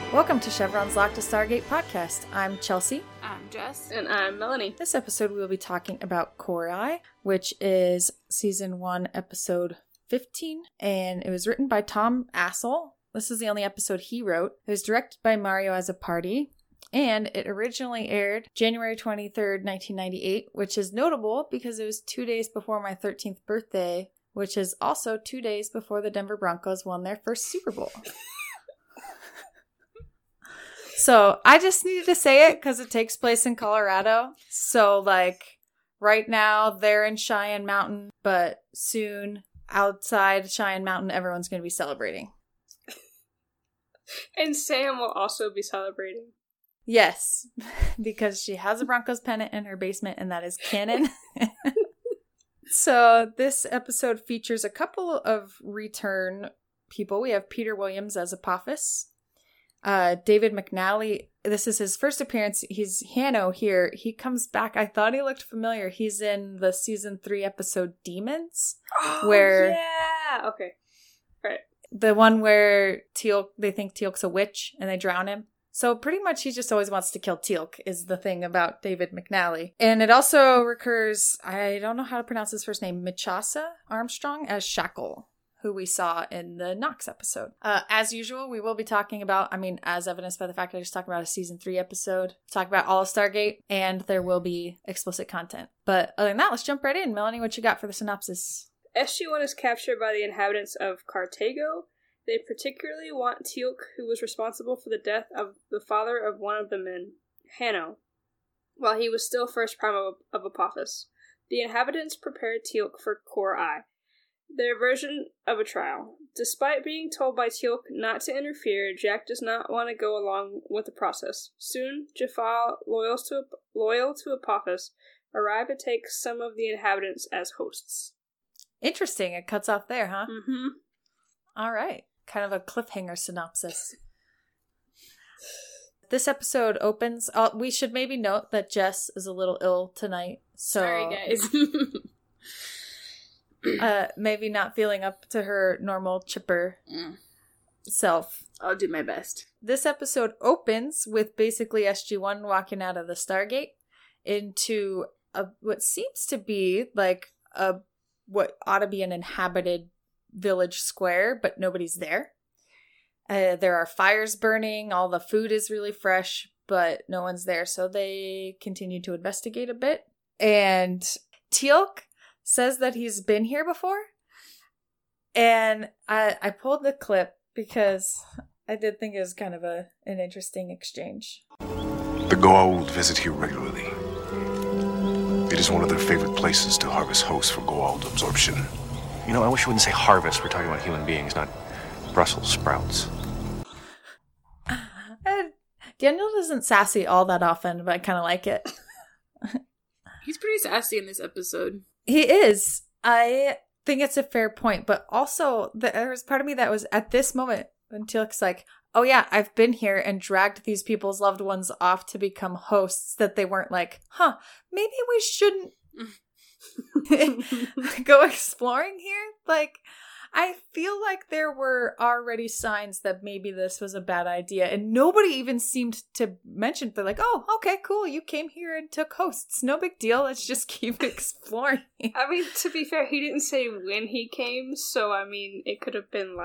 Welcome to Chevron's Locked to Stargate podcast. I'm Chelsea. I'm Jess. And I'm Melanie. This episode we will be talking about Coraeye, which is season 1, episode 15, and it was written by Tom Assel. This is the only episode he wrote. It was directed by Mario Azzopardi, and it originally aired January 23rd, 1998, which is notable because it was 2 days before my 13th birthday, which is also 2 days before the Denver Broncos won their first Super Bowl. So I just needed to say it because it takes place in Colorado. So right now they're in Cheyenne Mountain, but soon outside Cheyenne Mountain, everyone's going to be celebrating. And Sam will also be celebrating. Yes, because she has a Broncos pennant in her basement, and that is canon. So this episode features a couple of return people. We have Peter Williams as Apophis. David McNally, this is his first appearance. He's Hanno here. He comes back. I thought he looked familiar. He's in the season 3 episode Demons. Oh, where yeah! Okay. Right. The one where Teal'c, they think Teal'c's a witch and they drown him. So pretty much he just always wants to kill Teal'c is the thing about David McNally. And it also recurs, I don't know how to pronounce his first name, Michasa Armstrong as Shackle, who we saw in the Nox episode. As usual, we will be talking about, as evidenced by the fact that I just talked about a season 3 episode, talk about all of Stargate, and there will be explicit content. But other than that, let's jump right in. Melanie, what you got for the synopsis? SG-1 is captured by the inhabitants of Cartago. They particularly want Teal'c, who was responsible for the death of the father of one of the men, Hanno, while he was still first prime of Apophis. The inhabitants prepared Teal'c for Coraeye, their version of a trial. Despite being told by Teal'c not to interfere, Jack does not want to go along with the process. Soon, Jaffa, loyal to Apophis, arrive to take some of the inhabitants as hosts. Interesting. It cuts off there, huh? Mm-hmm. All right. Kind of a cliffhanger synopsis. This episode opens... we should maybe note that Jess is a little ill tonight. So, sorry, guys. maybe not feeling up to her normal chipper self. I'll do my best. This episode opens with basically SG-1 walking out of the Stargate into what seems to be what ought to be an inhabited village square, but nobody's there. There are fires burning, all the food is really fresh, but no one's there, so they continue to investigate a bit. And Teal'c says that he's been here before, and I pulled the clip because I did think it was kind of an interesting exchange. The Goa'uld visit here regularly. It is one of their favorite places to harvest hosts for Goa'uld absorption. You know, I wish you wouldn't say harvest. We're talking about human beings, not Brussels sprouts. Daniel isn't sassy all that often, but I kind of like it. He's pretty sassy in this episode. He is. I think it's a fair point, but also there was part of me that was at this moment when Teal'c's like, oh yeah, I've been here and dragged these people's loved ones off to become hosts, that they weren't like, maybe we shouldn't go exploring here. I feel like there were already signs that maybe this was a bad idea, and nobody even seemed to mention. They're like, oh, okay, cool, you came here and took hosts. No big deal. Let's just keep exploring. To be fair, he didn't say when he came, so, it could have been,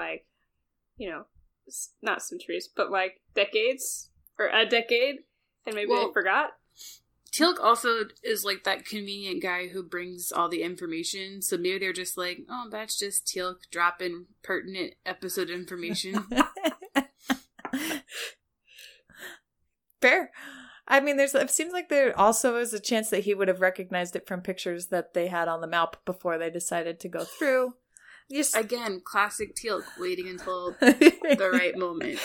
not centuries, but, decades, or a decade, and maybe they forgot. Teal'c also is that convenient guy who brings all the information, so maybe they're just like, oh, that's just Teal'c dropping pertinent episode information. Fair. It seems like there also is a chance that he would have recognized it from pictures that they had on the map before they decided to go through. Again, classic Teal'c, waiting until the right moment.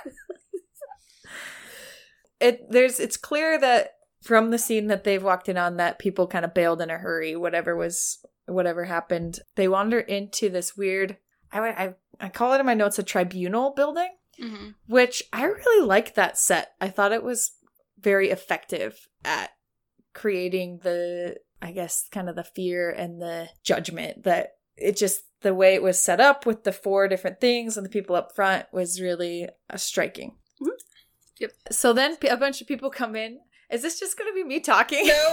It's clear that from the scene that they've walked in on, that people kind of bailed in a hurry, whatever happened. They wander into this weird, I call it in my notes a tribunal building, which I really like that set. I thought it was very effective at creating the fear and the judgment that it just, the way it was set up with the 4 different things and the people up front was really striking. Yep. So then a bunch of people come in. Is this just going to be me talking? No.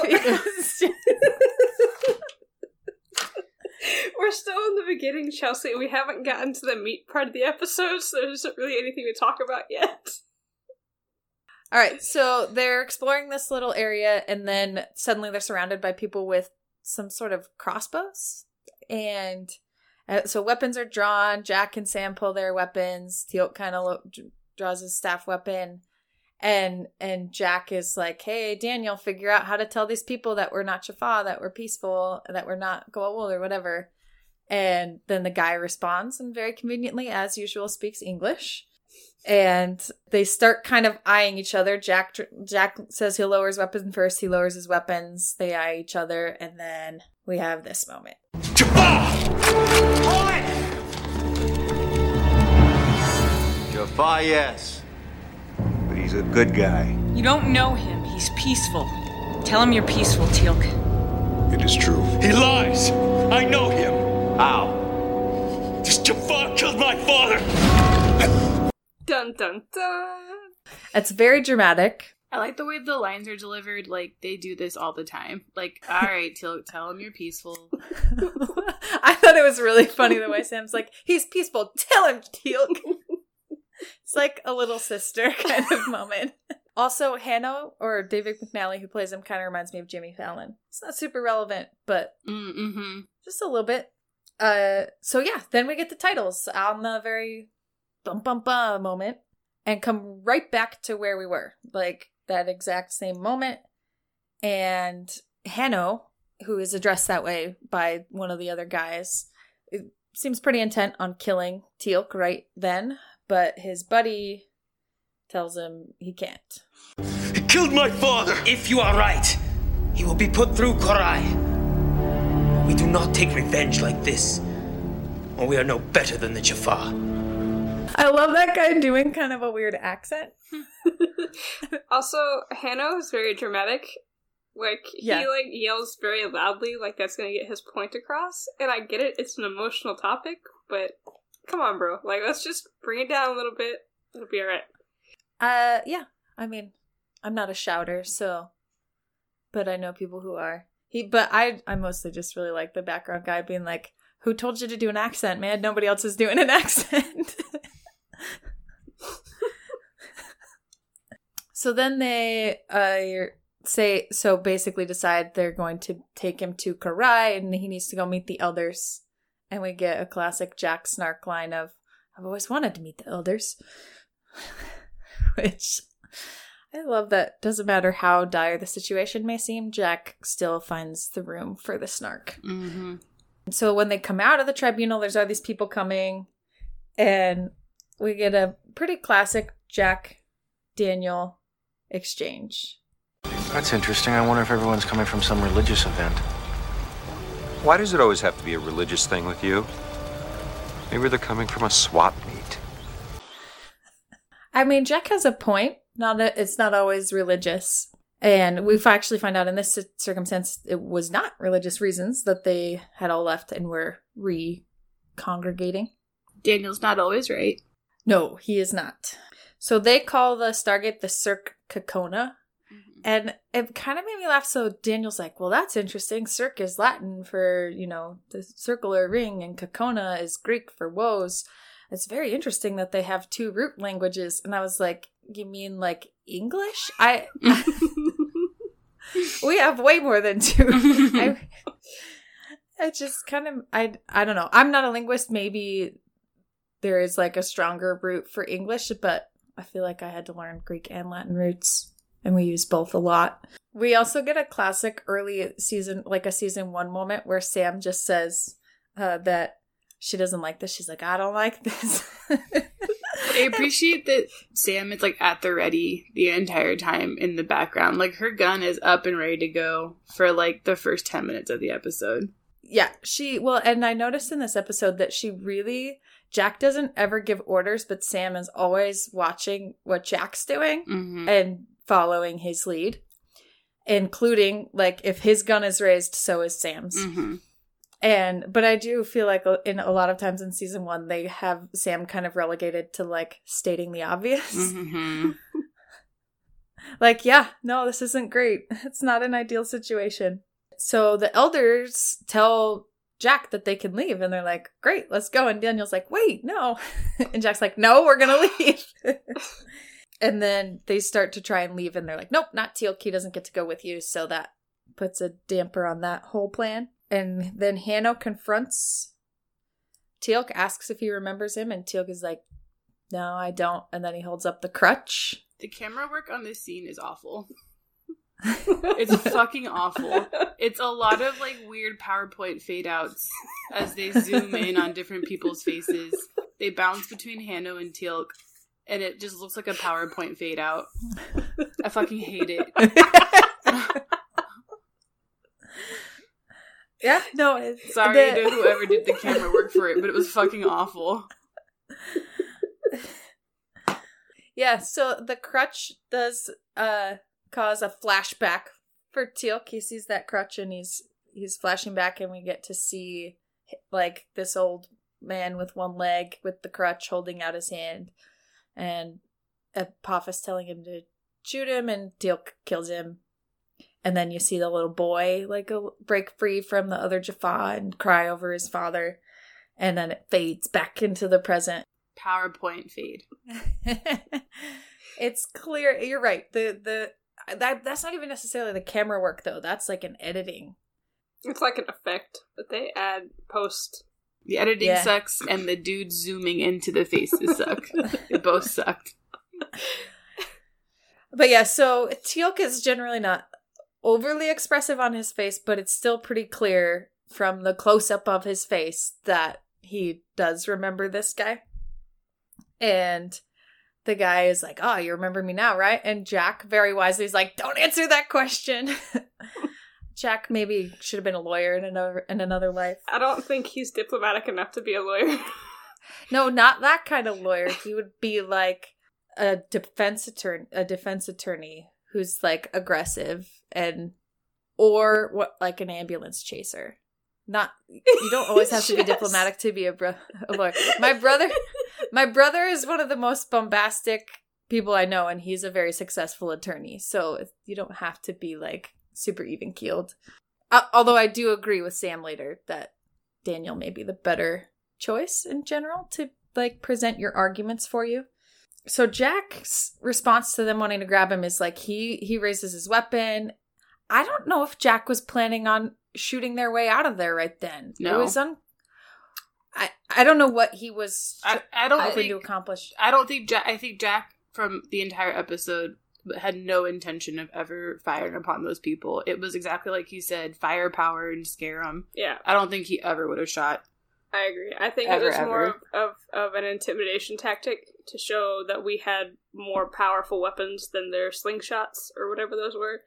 We're still in the beginning, Chelsea. We haven't gotten to the meat part of the episode, so there isn't really anything to talk about yet. All right, so they're exploring this little area, and then suddenly they're surrounded by people with some sort of crossbows. And so weapons are drawn. Jack and Sam pull their weapons. Teal'c kind of draws his staff weapon. And Jack is like, hey, Daniel, figure out how to tell these people that we're not Jaffa, that we're peaceful, that we're not Goa'uld or whatever. And then the guy responds and very conveniently, as usual, speaks English. And they start kind of eyeing each other. Jack says he'll lower his weapon first. He lowers his weapons. They eye each other. And then we have this moment. Jaffa, yes. But he's a good guy. You don't know him. He's peaceful. Tell him you're peaceful, Teal'c. It is true. He lies! I know him! How? This Jaffa killed my father! Dun dun dun! It's very dramatic. I like the way the lines are delivered. Like, they do this all the time. Like, all right, Teal'c, tell him you're peaceful. I thought it was really funny the way Sam's like, he's peaceful. Tell him, Teal'c. It's like a little sister kind of moment. Also, Hanno, or David McNally, who plays him, kind of reminds me of Jimmy Fallon. It's not super relevant, but just a little bit. So yeah, then we get the titles on the very bum moment and come right back to where we were. Like, that exact same moment. And Hanno, who is addressed that way by one of the other guys, it seems pretty intent on killing Teal'c right then, but his buddy tells him he can't. He killed my father! If you are right, he will be put through Korai. We do not take revenge like this, or we are no better than the Jaffa. I love that guy doing kind of a weird accent. Also, Hanno is very dramatic. Like, he yells very loudly, like that's gonna get his point across. And I get it, it's an emotional topic, but come on, bro. Like, let's just bring it down a little bit. It'll be alright. Yeah. I mean, I'm not a shouter, so, but I know people who are. But I mostly just really like the background guy being like, who told you to do an accent, man? Nobody else is doing an accent. So then they basically decide they're going to take him to Korai and he needs to go meet the elders. And we get a classic Jack snark line of, I've always wanted to meet the elders. Which, I love that. Doesn't matter how dire the situation may seem, Jack still finds the room for the snark. Mm-hmm. So when they come out of the tribunal, there's all these people coming, and we get a pretty classic Jack-Daniel exchange. That's interesting. I wonder if everyone's coming from some religious event. Why does it always have to be a religious thing with you? Maybe they're coming from a swap meet. I mean, Jack has a point. It's not always religious. And we've actually found out in this circumstance, it was not religious reasons that they had all left and were re-congregating. Daniel's not always right. No, he is not. So they call the Stargate the Cirque Cacona. Mm-hmm. And it kind of made me laugh. So Daniel's like, well, that's interesting. Cirque is Latin for, the circular ring, and Cacona is Greek for woes. It's very interesting that they have two root languages. And I was like, you mean like English? We have way more than two. I just kind of, I don't know. I'm not a linguist. Maybe there is like a stronger root for English, but I feel like I had to learn Greek and Latin roots, and we use both a lot. We also get a classic early season, like a season 1 moment where Sam just says that she doesn't like this. She's like, I don't like this. I appreciate that Sam is like at the ready the entire time in the background. Like, her gun is up and ready to go for like the first 10 minutes of the episode. Yeah, and I noticed in this episode that Jack doesn't ever give orders, but Sam is always watching what Jack's doing and following his lead, including like if his gun is raised, so is Sam's. Mm-hmm. But I do feel like in a lot of times in season 1, they have Sam kind of relegated to like stating the obvious. Mm-hmm. Like, yeah, no, this isn't great. It's not an ideal situation. So the elders tell Jack that they can leave, and they're like, great, let's go. And Daniel's like, wait, no. And Jack's like, no, we're gonna leave. And then they start to try and leave, and they're like, nope, not Teal'c. He doesn't get to go with you. So that puts a damper on that whole plan. And then Hanno confronts Teal'c, asks if he remembers him, and Teal'c is like, no, I don't. And then he holds up the crutch. The camera work on this scene is awful. It's fucking awful. It's a lot of like weird PowerPoint fade outs as they zoom in on different people's faces. They bounce between Hanno and Teal'c, and it just looks like a PowerPoint fade out. I fucking hate it. Yeah, no. Sorry to whoever did the camera work for it, but it was fucking awful. Yeah, so the crutch does cause a flashback for Teal'c. He sees that crutch and he's flashing back, and we get to see like this old man with one leg with the crutch holding out his hand, and Apophis telling him to shoot him, and Teal'c kills him. And then you see the little boy like break free from the other Jaffa and cry over his father, and then it fades back into the present. PowerPoint fade. It's clear. You're right. That's not even necessarily the camera work though. That's like an editing. It's like an effect that they add post. The editing sucks, and the dude zooming into the faces suck. They both sucked. But yeah, so Teal'c is generally not overly expressive on his face, but it's still pretty clear from the close-up of his face that he does remember this guy. And the guy is like, oh, you remember me now, right? And Jack very wisely is like, don't answer that question. Jack maybe should have been a lawyer in another life. I don't think he's diplomatic enough to be a lawyer. No, not that kind of lawyer. He would be like a defense attorney who's like aggressive or what, like an ambulance chaser. Not, you don't always have to be diplomatic to be a lawyer. My brother is one of the most bombastic people I know, and he's a very successful attorney. So you don't have to be like super even keeled. Although I do agree with Sam later that Daniel may be the better choice in general to like present your arguments for you. So Jack's response to them wanting to grab him is like he raises his weapon. I don't know if Jack was planning on shooting their way out of there right then. No. It was I don't know what he was I don't hoping think, to accomplish. I don't think Jack, I think Jack from the entire episode had no intention of ever firing upon those people. It was exactly like he said, firepower and scare them. Yeah. I don't think he ever would have shot. I agree. I think it was more of an intimidation tactic to show that we had more powerful weapons than their slingshots or whatever those were.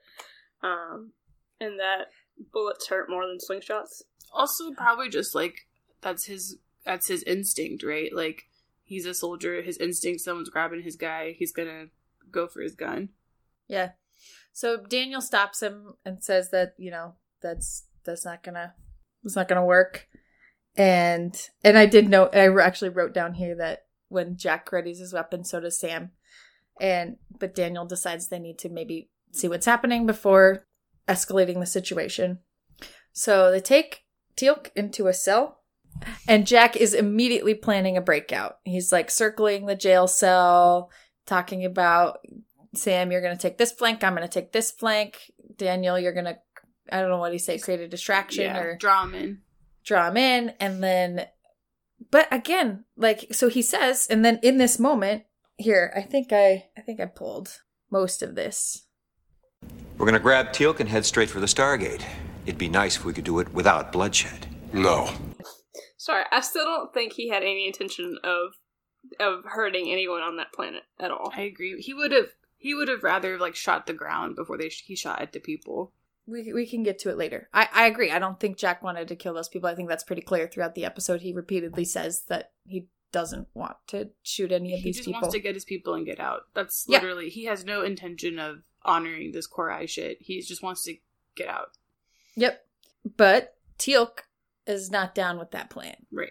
And that bullets hurt more than slingshots. Also, probably just like that's his instinct, right? Like he's a soldier. His instinct. Someone's grabbing his guy. He's gonna go for his gun. Yeah. So Daniel stops him and says that that's not gonna work. And I did note. I actually wrote down here that when Jack readies his weapon, so does Sam. But Daniel decides they need to maybe see what's happening before escalating the situation. So they take Teal'c into a cell, and Jack is immediately planning a breakout. He's like circling the jail cell, talking about, Sam, you're going to take this flank, I'm going to take this flank. Daniel, you're going to, I don't know what he say, create a distraction or draw him in. And then, but again, like, so he says, and then in this moment here, I think I pulled most of this. We're gonna grab Teal'c and head straight for the Stargate. It'd be nice if we could do it without bloodshed. No. Sorry, I still don't think he had any intention of hurting anyone on that planet at all. I agree. He would have rather like shot the ground before he shot at the people. We can get to it later. I agree. I don't think Jack wanted to kill those people. I think that's pretty clear throughout the episode. He repeatedly says that he doesn't want to shoot any of these people. He just wants to get his people and get out. That's literally, he has no intention of honoring this Korai shit. He just wants to get out. Yep. But Teal'c is not down with that plan. Right.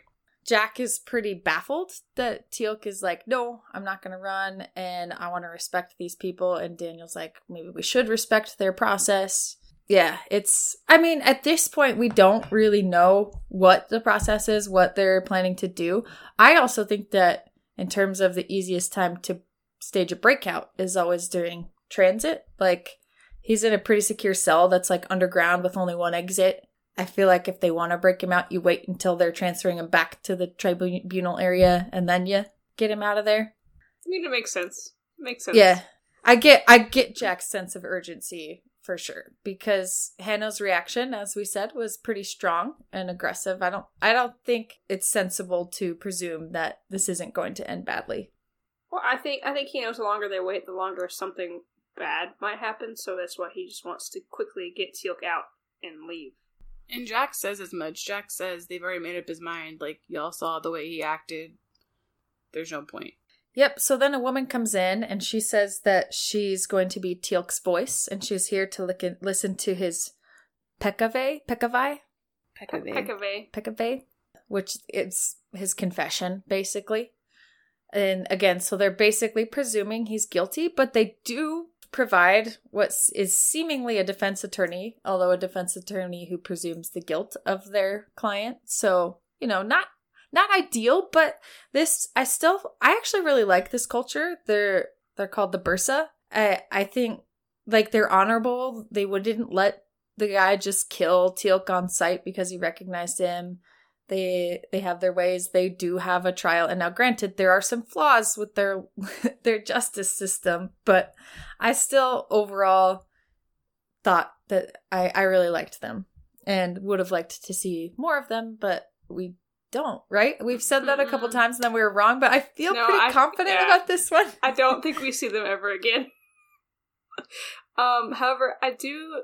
Jack is pretty baffled that Teal'c is like, no, I'm not going to run, and I want to respect these people. And Daniel's like, maybe we should respect their process. Yeah, at this point, we don't really know what the process is, what they're planning to do. I also think that in terms of the easiest time to stage a breakout is always during transit. Like, he's in a pretty secure cell that's like underground with only one exit. I feel like if they want to break him out, you wait until they're transferring him back to the tribunal area and then you get him out of there. I mean, it makes sense. Yeah. I get Jack's sense of urgency for sure, because Hanno's reaction, as we said, was pretty strong and aggressive. I don't think it's sensible to presume that this isn't going to end badly. Well, I think he knows the longer they wait, the longer something bad might happen, so that's why he just wants to quickly get Teal'c out and leave. And Jack says as much. Jack says they've already made up his mind. Like, y'all saw the way he acted. There's no point. Yep, so then a woman comes in and she says that she's going to be Teal'c's voice and she's here to listen to his Pekave, which is his confession, basically. And again, so they're basically presuming he's guilty, but they do provide what is seemingly a defense attorney, although a defense attorney who presumes the guilt of their client. So, not ideal, but I actually really like this culture. They're called the Bursa. I think, like, they're honorable. They didn't let the guy just kill Teal'c on sight because he recognized him. They have their ways. They do have a trial. And now, granted, there are some flaws with their justice system, but I still overall thought that I really liked them and would have liked to see more of them, but we don't, right? We've said that a couple times and then we were wrong, but I feel pretty confident about this one. I don't think we see them ever again. However, I do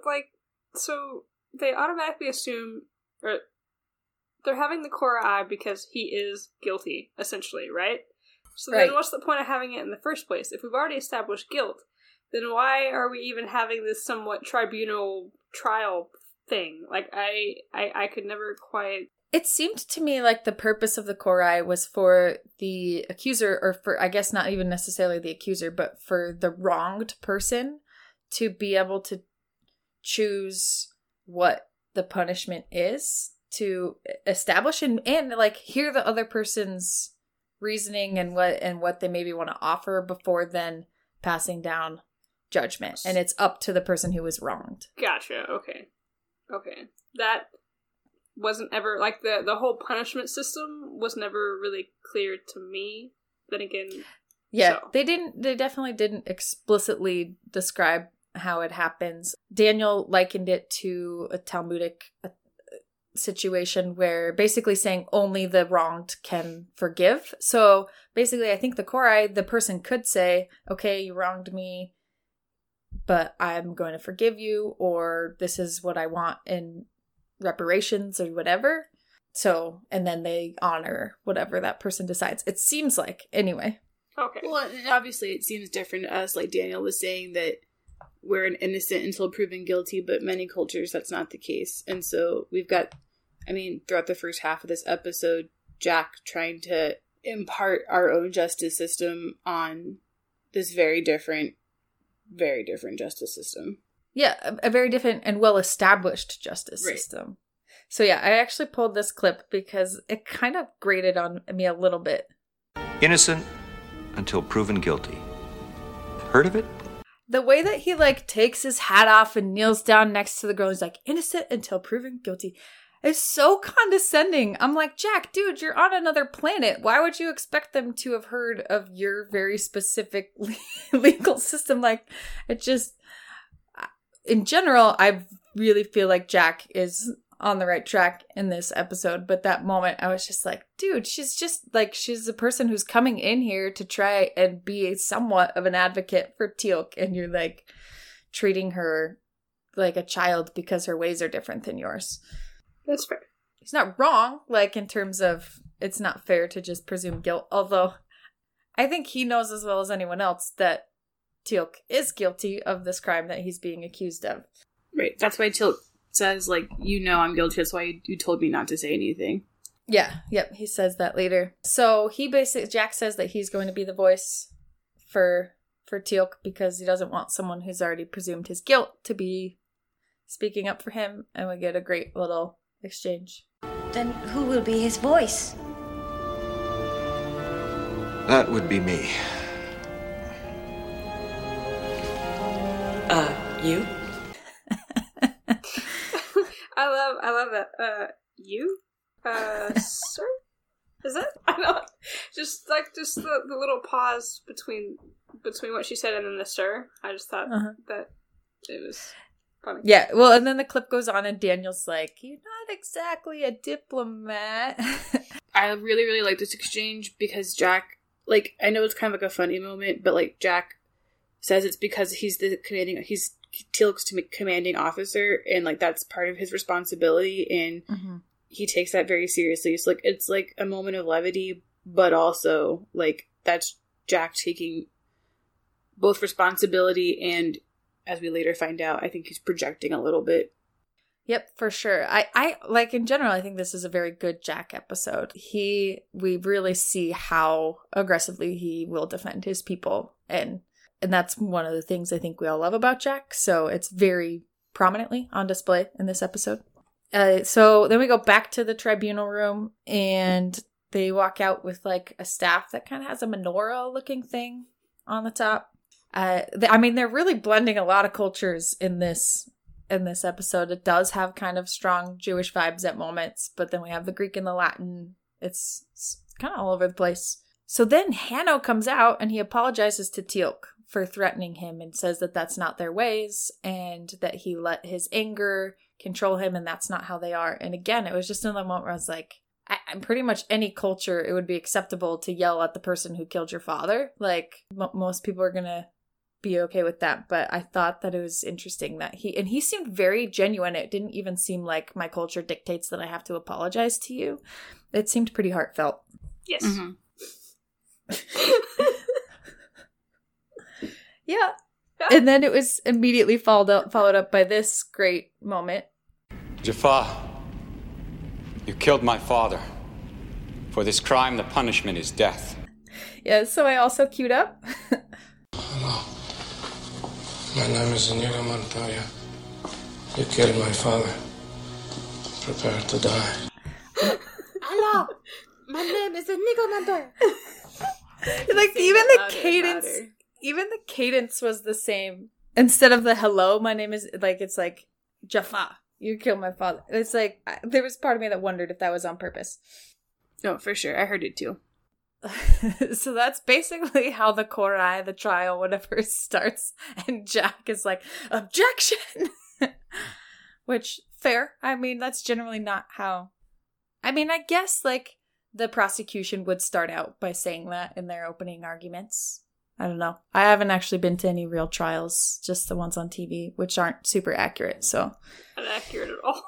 so they automatically assume, or they're having the Korai because he is guilty, essentially, right? So then what's the point of having it in the first place? If we've already established guilt, then why are we even having this somewhat tribunal trial thing? Like, I could never quite... It seemed to me like the purpose of the Korai was for the accuser, or for, I guess not even necessarily the accuser, but for the wronged person to be able to choose what the punishment is, to establish and like hear the other person's reasoning and what they maybe want to offer before then passing down judgment. And it's up to the person who was wronged. Gotcha. Okay. That wasn't ever, like, the whole punishment system was never really clear to me. Then again, yeah, so. They definitely didn't explicitly describe how it happens. Daniel likened it to a Talmudic situation where basically saying only the wronged can forgive. So basically, I think the Korai, the person could say, okay, you wronged me, but I'm going to forgive you, or this is what I want in reparations or whatever. So, and then they honor whatever that person decides. It seems like, anyway. Okay. Well, obviously it seems different to us, like Daniel was saying, that we're an innocent until proven guilty, but many cultures that's not the case. And so we've got, throughout the first half of this episode, Jack trying to impart our own justice system on this very different justice system. Yeah, a very different and well-established justice system. So yeah, I actually pulled this clip because it kind of grated on me a little bit. Innocent until proven guilty. Heard of it? The way that he, takes his hat off and kneels down next to the girl, he's like, innocent until proven guilty. It's so condescending. I'm like, Jack, dude, you're on another planet. Why would you expect them to have heard of your very specific legal system? Like, it just... In general, I really feel like Jack is on the right track in this episode. But that moment, I was just like, dude, she's a person who's coming in here to try and be somewhat of an advocate for Teal'c. And you're, treating her like a child because her ways are different than yours. That's fair. It's not wrong, in terms of it's not fair to just presume guilt. Although, I think he knows as well as anyone else that Teal'c is guilty of this crime that he's being accused of. Right. That's why Teal'c says, I'm guilty. That's why you told me not to say anything. Yep, he says that later. So Jack says that he's going to be the voice for Teal'c because he doesn't want someone who's already presumed his guilt to be speaking up for him, and we get a great little exchange. Then who will be his voice? That would be me. You? I love that. You? Sir? Is it? I don't. Just the little pause between what she said and then the sir. I just thought that it was funny. Yeah, well, and then the clip goes on and Daniel's like, "You're not exactly a diplomat." I really, really like this exchange because Jack, like, I know it's kind of like a funny moment, but like Jack says it's because he's Teal'c's commanding officer, and like that's part of his responsibility, and he takes that very seriously. So like it's like a moment of levity, but also like that's Jack taking both responsibility and, as we later find out, I think he's projecting a little bit. Yep, for sure. I like in general, I think this is a very good Jack episode. We really see how aggressively he will defend his people, and that's one of the things I think we all love about Jack. So it's very prominently on display in this episode. So then we go back to the tribunal room, and they walk out with like a staff that kind of has a menorah looking thing on the top. They're really blending a lot of cultures in this episode. It does have kind of strong Jewish vibes at moments, but then we have the Greek and the Latin. It's kind of all over the place. So then Hanno comes out and he apologizes to Teal'c for threatening him and says that that's not their ways and that he let his anger control him and that's not how they are. And again, it was just another moment where I was like, I'm pretty much any culture, it would be acceptable to yell at the person who killed your father. Like most people are going to be okay with that. But I thought that it was interesting that he seemed very genuine. It didn't even seem like my culture dictates that I have to apologize to you. It seemed pretty heartfelt. Yes. Mm-hmm. Yeah. And then it was immediately followed up by this great moment. Jafar, you killed my father. For this crime, the punishment is death. Yeah, so I also queued up. Hello. My name is Inigo Montoya. You killed my father. Prepare to die. Hello. My name is Inigo Montoya. Like even the cadence was the same. Instead of the hello, my name is like, it's like Jafar. You killed my father. It's like there was part of me that wondered if that was on purpose. No, for sure. I heard it too. So that's basically how the Korai, the trial, whatever, starts. And Jack is like, objection! Which, fair. I mean, that's generally not how... I mean, I guess, like, the prosecution would start out by saying that in their opening arguments. I don't know. I haven't actually been to any real trials, just the ones on TV, which aren't super accurate, so... Not accurate at all.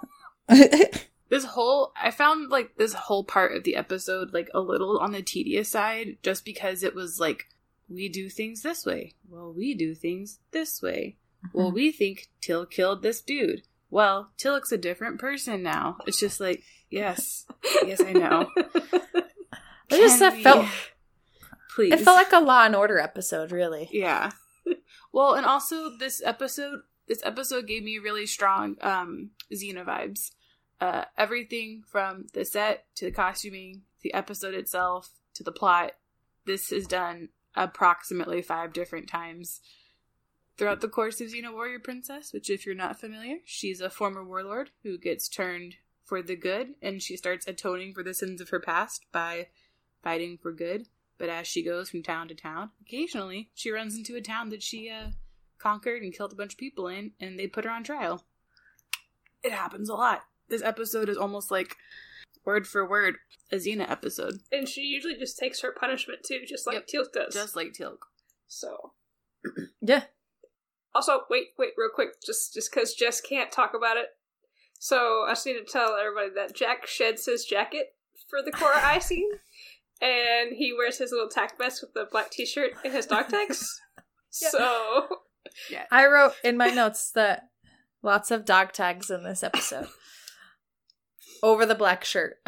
I found, like, this whole part of the episode, like, a little on the tedious side, just because it was, like, we do things this way. Well, we do things this way. Mm-hmm. Well, we think Teal'c killed this dude. Well, Teal'c's a different person now. It's just like, yes, I know. Please. It felt like a Law and Order episode, really. Yeah. Well, and also this episode gave me really strong Xena vibes. Everything from the set to the costuming, the episode itself to the plot, this is done approximately 5 different times throughout the course of Xena Warrior Princess, which, if you're not familiar, she's a former warlord who gets turned for the good, and she starts atoning for the sins of her past by fighting for good. But as she goes from town to town, occasionally she runs into a town that she conquered and killed a bunch of people in, and they put her on trial. It happens a lot. This episode is almost like, word for word, a Xena episode. And she usually just takes her punishment, too, just like Teal'c does. Just like Teal'c. So. Yeah. Also, wait, real quick, just because Jess can't talk about it. So, I just need to tell everybody that Jack sheds his jacket for the Cora Eye scene, and he wears his little tack vest with the black t-shirt and his dog tags. Yeah. So. Yeah. I wrote in my notes that lots of dog tags in this episode. Over the black shirt.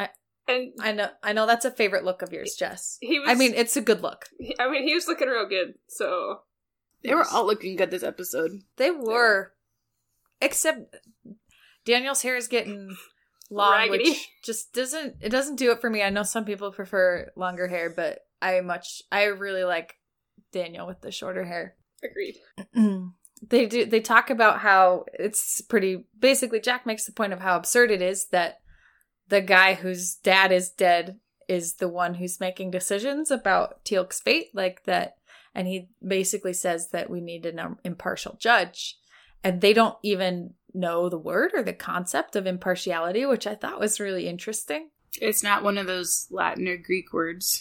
And I know that's a favorite look of yours, Jess. He was, I mean, it's a good look. He was looking real good, so... They were all looking good this episode. They were. Except Daniel's hair is getting long, raggedy. which just doesn't do it for me. I know some people prefer longer hair, but I really like Daniel with the shorter hair. Agreed. They talk about how it's pretty, basically Jack makes the point of how absurd it is that the guy whose dad is dead is the one who's making decisions about Teal'c's fate, like that. And he basically says that we need an impartial judge. And they don't even know the word or the concept of impartiality, which I thought was really interesting. It's not one of those Latin or Greek words.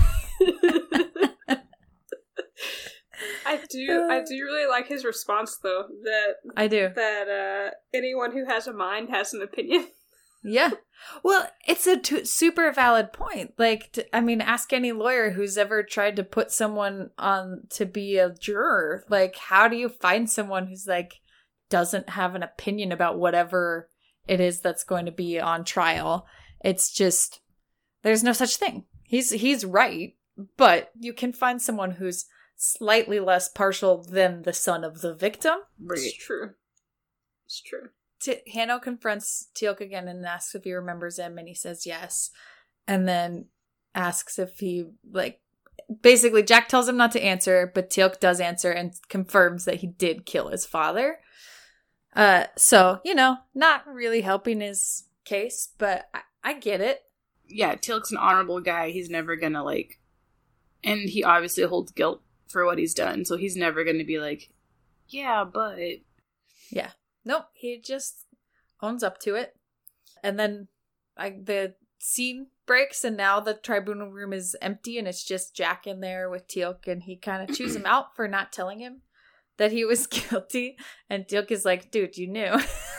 I do really like his response, though. I do. That anyone who has a mind has an opinion. Yeah. Well, it's a super valid point. Like, ask any lawyer who's ever tried to put someone on to be a juror. Like, how do you find someone who's like, doesn't have an opinion about whatever it is that's going to be on trial? It's just, there's no such thing. He's right, but you can find someone who's slightly less partial than the son of the victim. Right. It's true. It's true. Hanno confronts Teal'c again and asks if he remembers him, and he says yes. And then asks if he, basically Jack tells him not to answer, but Teal'c does answer and confirms that he did kill his father. So, not really helping his case, but I get it. Yeah, Teal'c's an honorable guy. He's never gonna, and he obviously holds guilt for what he's done, so he's never gonna be like, yeah, but... Yeah. Nope, he just owns up to it. And then the scene breaks, and now the tribunal room is empty, and it's just Jack in there with Teal'c, and he kind of chews him out for not telling him that he was guilty. And Teal'c is like, dude, you knew.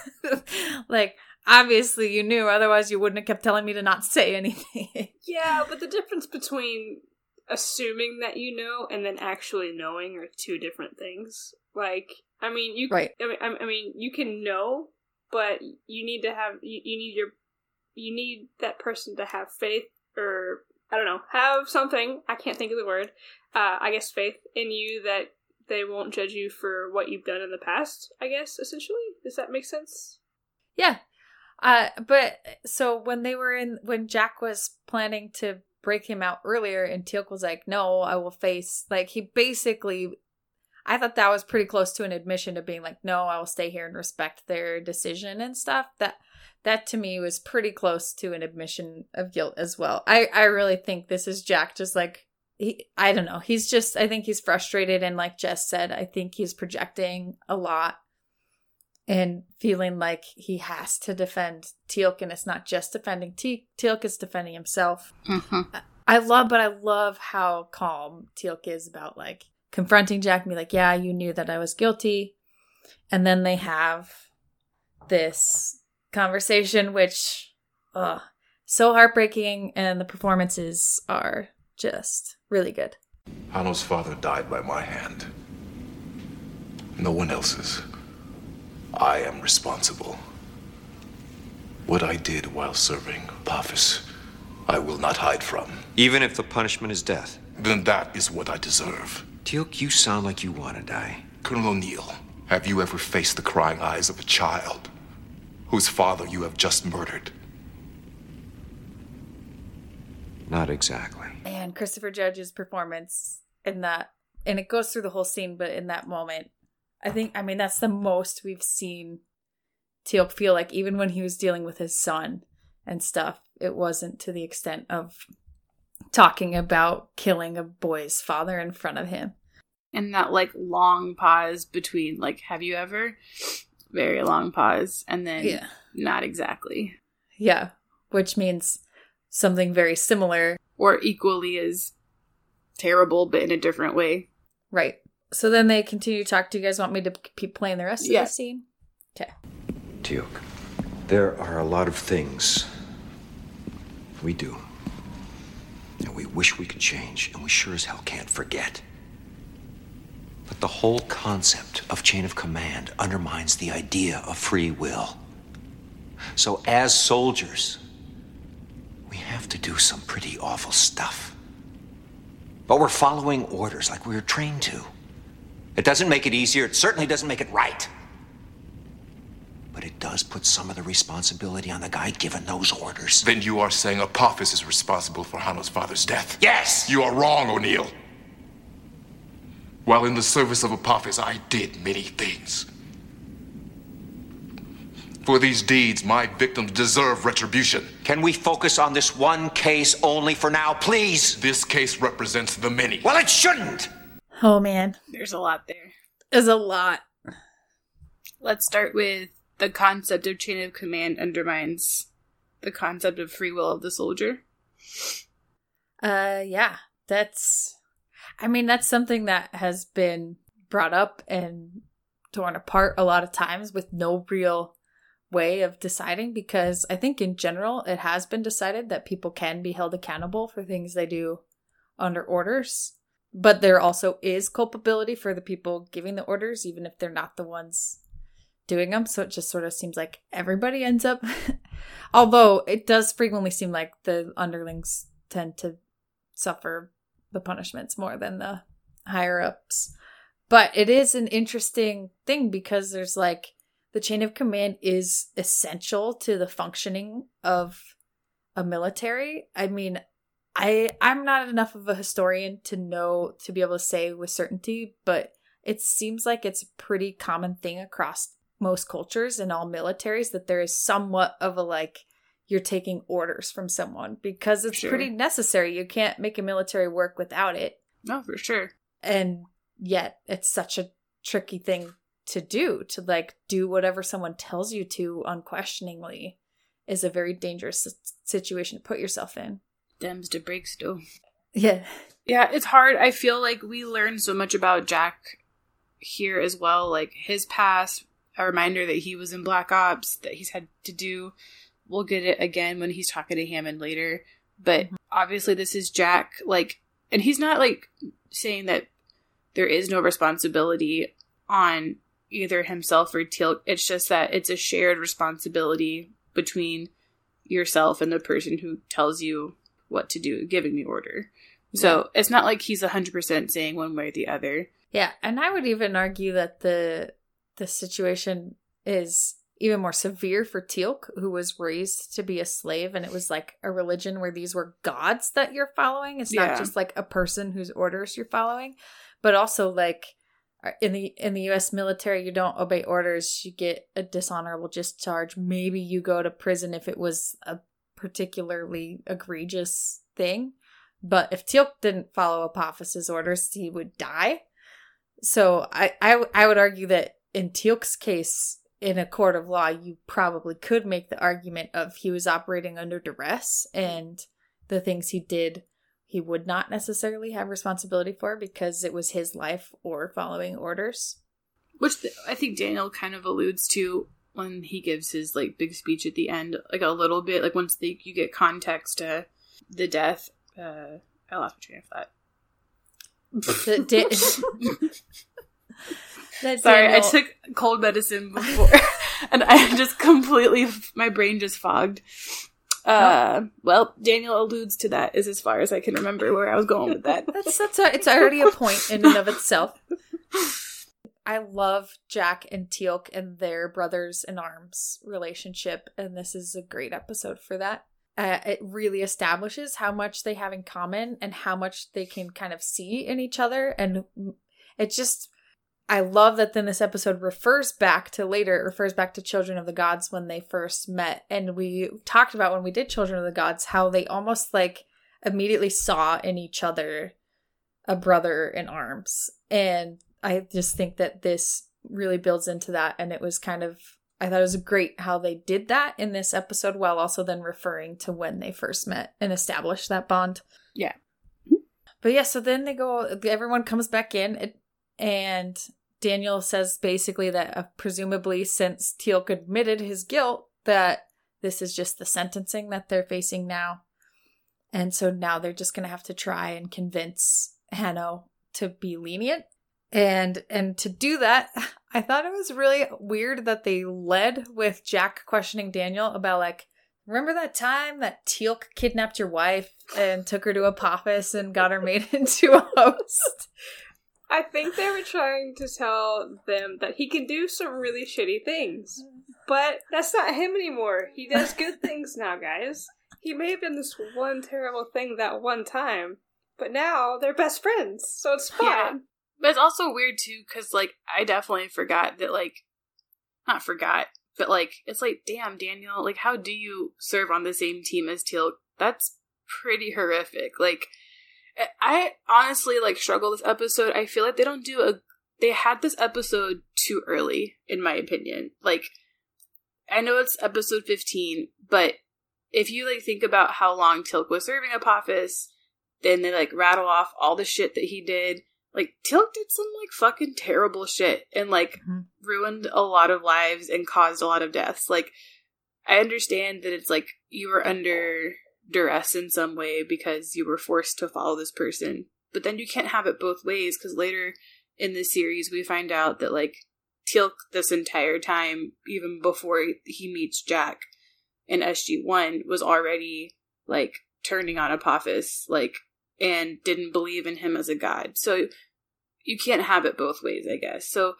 Obviously you knew, otherwise you wouldn't have kept telling me to not say anything. Yeah, but the difference between assuming that you know and then actually knowing are two different things. You can know, but you need to have you need that person to have faith, or I don't know, have something. I can't think of the word. I guess faith in you that they won't judge you for what you've done in the past. I guess essentially, does that make sense? Yeah. But so when Jack was planning to break him out earlier, and Teal'c was like, "No, I will face." He basically. I thought that was pretty close to an admission of being like, no, I will stay here and respect their decision and stuff. That to me was pretty close to an admission of guilt as well. I really think this is Jack just I don't know. I think he's frustrated, and like Jess said, I think he's projecting a lot and feeling like he has to defend Teal'c, and it's not just defending Teal'c, it's defending himself. Mm-hmm. I love how calm Teal'c is about confronting Jack and be like, yeah, you knew that I was guilty. And then they have this conversation, which, so heartbreaking, and the performances are just really good. Hanno's father died by my hand. No one else's. I am responsible. What I did while serving Apophis, I will not hide from. Even if the punishment is death? Then that is what I deserve. Teal'c, you sound like you want to die. Colonel O'Neill, have you ever faced the crying eyes of a child whose father you have just murdered? Not exactly. And Christopher Judge's performance in that, and it goes through the whole scene, but in that moment, that's the most we've seen Teal'c feel like, even when he was dealing with his son and stuff. It wasn't to the extent of talking about killing a boy's father in front of him. And that long pause between have you ever? Very long pause. And then not exactly. Yeah. Which means something very similar. Or equally as terrible, but in a different way. Right. So then they continue to talk. Do you guys want me to keep playing the rest of the scene? Okay. Teal'c, there are a lot of things we do and we wish we could change, and we sure as hell can't forget. But the whole concept of chain of command undermines the idea of free will. So as soldiers, we have have to do some pretty awful stuff. But we're following orders like we were trained to. It doesn't make it easier. It certainly doesn't make it right. But it does put some of the responsibility on the guy given those orders. Then you are saying Apophis is responsible for Hanno's father's death? Yes! You are wrong, O'Neill. While in the service of Apophis, I did many things. For these deeds, my victims deserve retribution. Can we focus on this one case only for now, please? This case represents the many. Well, it shouldn't! Oh, man. There's a lot there. There's a lot. Let's start with the concept of chain of command undermines the concept of free will of the soldier. Yeah. That's something that has been brought up and torn apart a lot of times with no real way of deciding, because I think in general it has been decided that people can be held accountable for things they do under orders, but there also is culpability for the people giving the orders, even if they're not the ones doing them. So it just sort of seems like everybody ends up although it does frequently seem like the underlings tend to suffer the punishments more than the higher ups. But it is an interesting thing because there's like the chain of command is essential to the functioning of a military. I mean, I'm not enough of a historian to be able to say with certainty, but it seems like it's a pretty common thing across most cultures and all militaries that there is somewhat of a like, you're taking orders from someone because it's pretty necessary. You can't make a military work without it. No, for sure. And yet it's such a tricky thing to do whatever someone tells you to unquestioningly is a very dangerous situation to put yourself in. Dems to break still. Yeah. Yeah, it's hard. I feel like we learn so much about Jack here as well. Like his past, a reminder that he was in Black Ops, that he's had to do. We'll get it again when he's talking to Hammond later. But obviously this is Jack, like, and he's not like saying that there is no responsibility on either himself or Teal'c. It's just that it's a shared responsibility between yourself and the person who tells you what to do, giving the order. So it's not like he's 100% saying one way or the other. Yeah, and I would even argue that the situation is even more severe for Teal'c, who was raised to be a slave, and it was like a religion where these were gods that you're following. It's not just like a person whose orders you're following, but also like in the U.S. military, you don't obey orders, you get a dishonorable discharge. Maybe you go to prison if it was a particularly egregious thing. But if Teal'c didn't follow Apophis's orders, he would die. So I would argue that in Teal'c's case, in a court of law, you probably could make the argument of he was operating under duress, and the things he did, he would not necessarily have responsibility for because it was his life or following orders. Which I think Daniel kind of alludes to when he gives his like big speech at the end, like a little bit, like once you get context to the death. I lost my train of thought. Sorry, I took cold medicine before, and I just my brain just fogged. Well, Daniel alludes to that is as far as I can remember where I was going with that. It's already a point in and of itself. I love Jack and Teal'c and their brothers-in-arms relationship, and this is a great episode for that. It really establishes how much they have in common and how much they can kind of see in each other, and I love that then this episode refers back to Children of the Gods when they first met. And we talked about when we did Children of the Gods, how they almost like immediately saw in each other a brother in arms. And I just think that this really builds into that. And I thought it was great how they did that in this episode while also then referring to when they first met and established that bond. Yeah. But yeah, so then everyone comes back in and Daniel says basically that presumably since Teal'c admitted his guilt, that this is just the sentencing that they're facing now. And so now they're just going to have to try and convince Hanno to be lenient. And to do that, I thought it was really weird that they led with Jack questioning Daniel about like, Remember that time that Teal'c kidnapped your wife and took her to Apophis and got her made into a host? I think they were trying to tell them that he can do some really shitty things. But that's not him anymore. He does good things now, guys. He may have done this one terrible thing that one time, but now they're best friends, so it's fine. Yeah. But it's also weird, too, because, like, I definitely forgot that, like, not forgot, but, like, it's like, damn, Daniel, like, how do you serve on the same team as Teal'c? That's pretty horrific. Like, I honestly, like, struggle this episode. I feel like they had this episode too early, in my opinion. Like, I know it's episode 15, but if you, like, think about how long Teal'c was serving Apophis, then they, like, rattle off all the shit that he did. Like, Teal'c did some, like, fucking terrible shit and, like, ruined a lot of lives and caused a lot of deaths. Like, I understand that it's, like, you were under duress in some way because you were forced to follow this person. But then you can't have it both ways, because later in the series we find out that, like, Teal'c this entire time, even before he meets Jack in SG-1, was already, like, turning on Apophis, like, and didn't believe in him as a god. So you can't have it both ways, I guess. So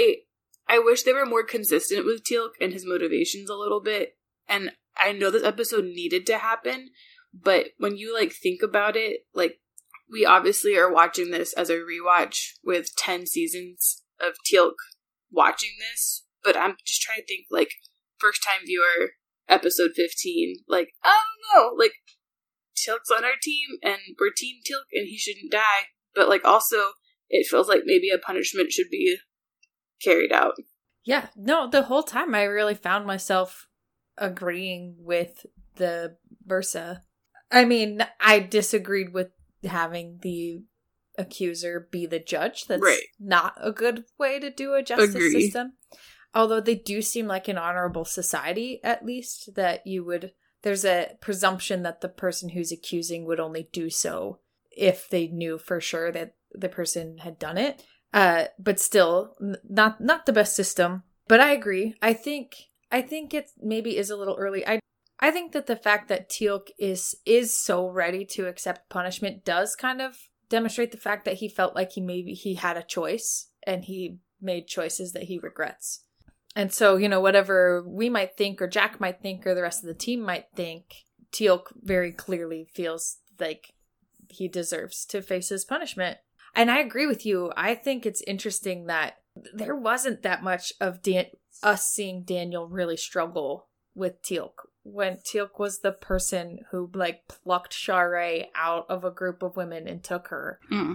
I wish they were more consistent with Teal'c and his motivations a little bit. And I know this episode needed to happen, but when you, like, think about it, like, we obviously are watching this as a rewatch with 10 seasons of Teal'c watching this, but I'm just trying to think, like, first time viewer, episode 15, like, I don't know, like, Teal'c's on our team, and we're Team Teal'c, and he shouldn't die, but, like, also, it feels like maybe a punishment should be carried out. Yeah, no, the whole time I really found myself agreeing with the Versa. I mean, I disagreed with having the accuser be the judge. That's not a good way to do a justice system. Although they do seem like an honorable society, at least, that there's a presumption that the person who's accusing would only do so if they knew for sure that the person had done it. But still, not the best system. But I agree. I think it maybe is a little early. I think that the fact that Teal'c is so ready to accept punishment does kind of demonstrate the fact that he felt like he had a choice, and he made choices that he regrets. And so, whatever we might think, or Jack might think, or the rest of the team might think, Teal'c very clearly feels like he deserves to face his punishment. And I agree with you. I think it's interesting that there wasn't that much of us seeing Daniel really struggle with Teal'c, when Teal'c was the person who, like, plucked Sha're out of a group of women and took her. Mm-hmm.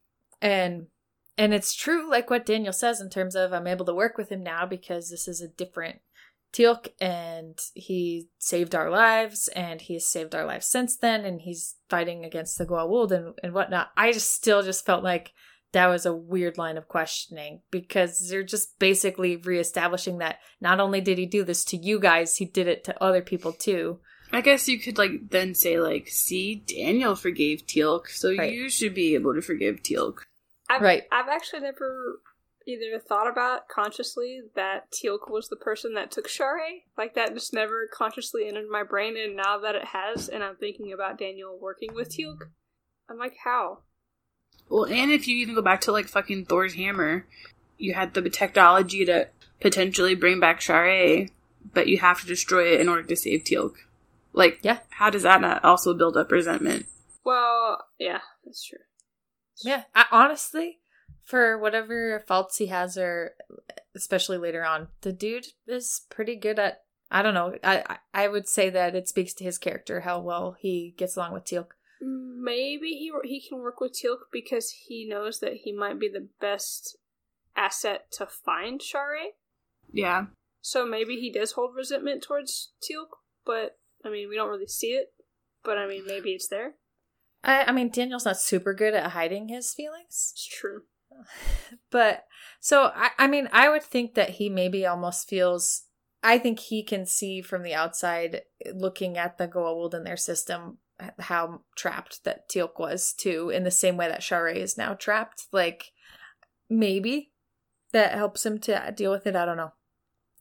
And it's true, like what Daniel says, in terms of I'm able to work with him now because this is a different Teal'c, and he saved our lives, and he's saved our lives since then, and he's fighting against the Goa'uld and whatnot. I still felt like that was a weird line of questioning, because they're just basically reestablishing that not only did he do this to you guys, he did it to other people too. I guess you could, like, then say, like, see, Daniel forgave Teal'c, so you should be able to forgive Teal'c. I've actually never either thought about consciously that Teal'c was the person that took Sha're. Like, that just never consciously entered my brain, and now that it has, and I'm thinking about Daniel working with Teal'c, I'm like, how? Well, and if you even go back to, like, fucking Thor's hammer, you had the technology to potentially bring back Sha're, but you have to destroy it in order to save Teal'c. Like, how does that not also build up resentment? Well, yeah, that's true. Yeah, honestly, for whatever faults he has, or especially later on, the dude is pretty good at, I don't know, I would say that it speaks to his character, how well he gets along with Teal'c. Maybe he can work with Teal'c because he knows that he might be the best asset to find Sha're. Yeah. So maybe he does hold resentment towards Teal'c, but, I mean, we don't really see it, but, I mean, maybe it's there. I mean, Daniel's not super good at hiding his feelings. It's true. But, so, I mean, I would think that he maybe almost feels, I think he can see from the outside, looking at the Goa'uld and their system, how trapped that Teal'c was, too, in the same way that Sha're is now trapped. Like, maybe that helps him to deal with it. I don't know.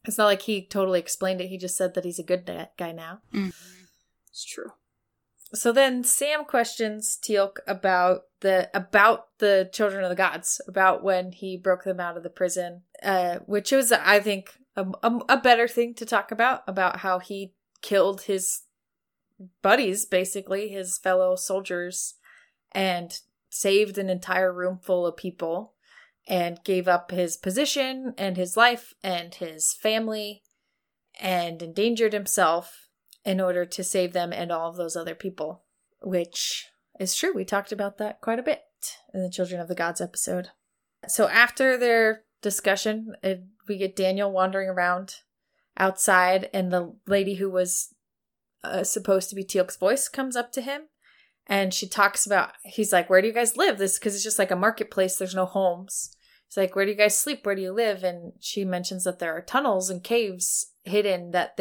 It's not like he totally explained it. He just said that he's a good guy now. Mm-hmm. It's true. So then Sam questions Teal'c about the Children of the Gods, about when he broke them out of the prison, which was, I think, a better thing to talk about how he killed his buddies, basically, his fellow soldiers, and saved an entire room full of people, and gave up his position and his life and his family, and endangered himself in order to save them and all of those other people, which is true. We talked about that quite a bit in the Children of the Gods episode. So after their discussion, we get Daniel wandering around outside, and the lady who was supposed to be Teal'c's voice comes up to him, and she talks about, he's like, where do you guys live? This, because it's just like a marketplace, there's no homes. It's like, where do you guys sleep? Where do you live? And she mentions that there are tunnels and caves hidden that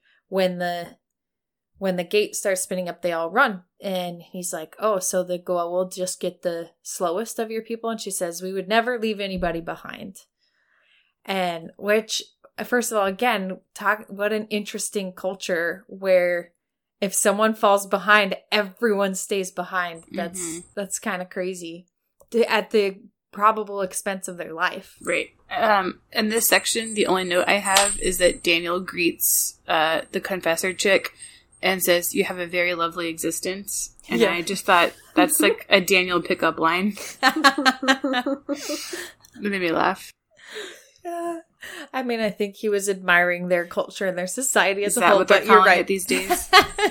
when the gate starts spinning up, they all run. And he's like, oh, so they go, we'll just get the slowest of your people. And she says, we would never leave anybody behind. And which, first of all, again, what an interesting culture where if someone falls behind, everyone stays behind. That's kind of crazy. At the probable expense of their life. Right. In this section, the only note I have is that Daniel greets the confessor chick and says, you have a very lovely existence. And I just thought that's like a Daniel pickup line. It made me laugh. I mean, I think he was admiring their culture and their society as a that whole, what they're but you're calling right. it these days?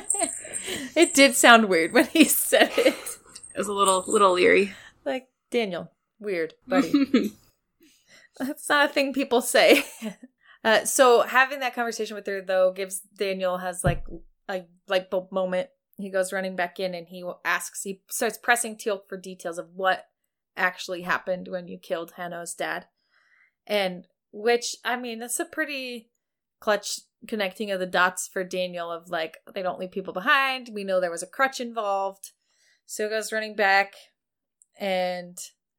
It did sound weird when he said it. It was a little leery. Like, Daniel, weird, buddy. That's not a thing people say. So having that conversation with her, though, gives Daniel has like a light bulb moment. He goes running back in and he starts pressing Teal'c for details of what actually happened when you killed Hanno's dad. And which, I mean, that's a pretty clutch connecting of the dots for Daniel of like, they don't leave people behind. We know there was a crutch involved. So he goes running back, and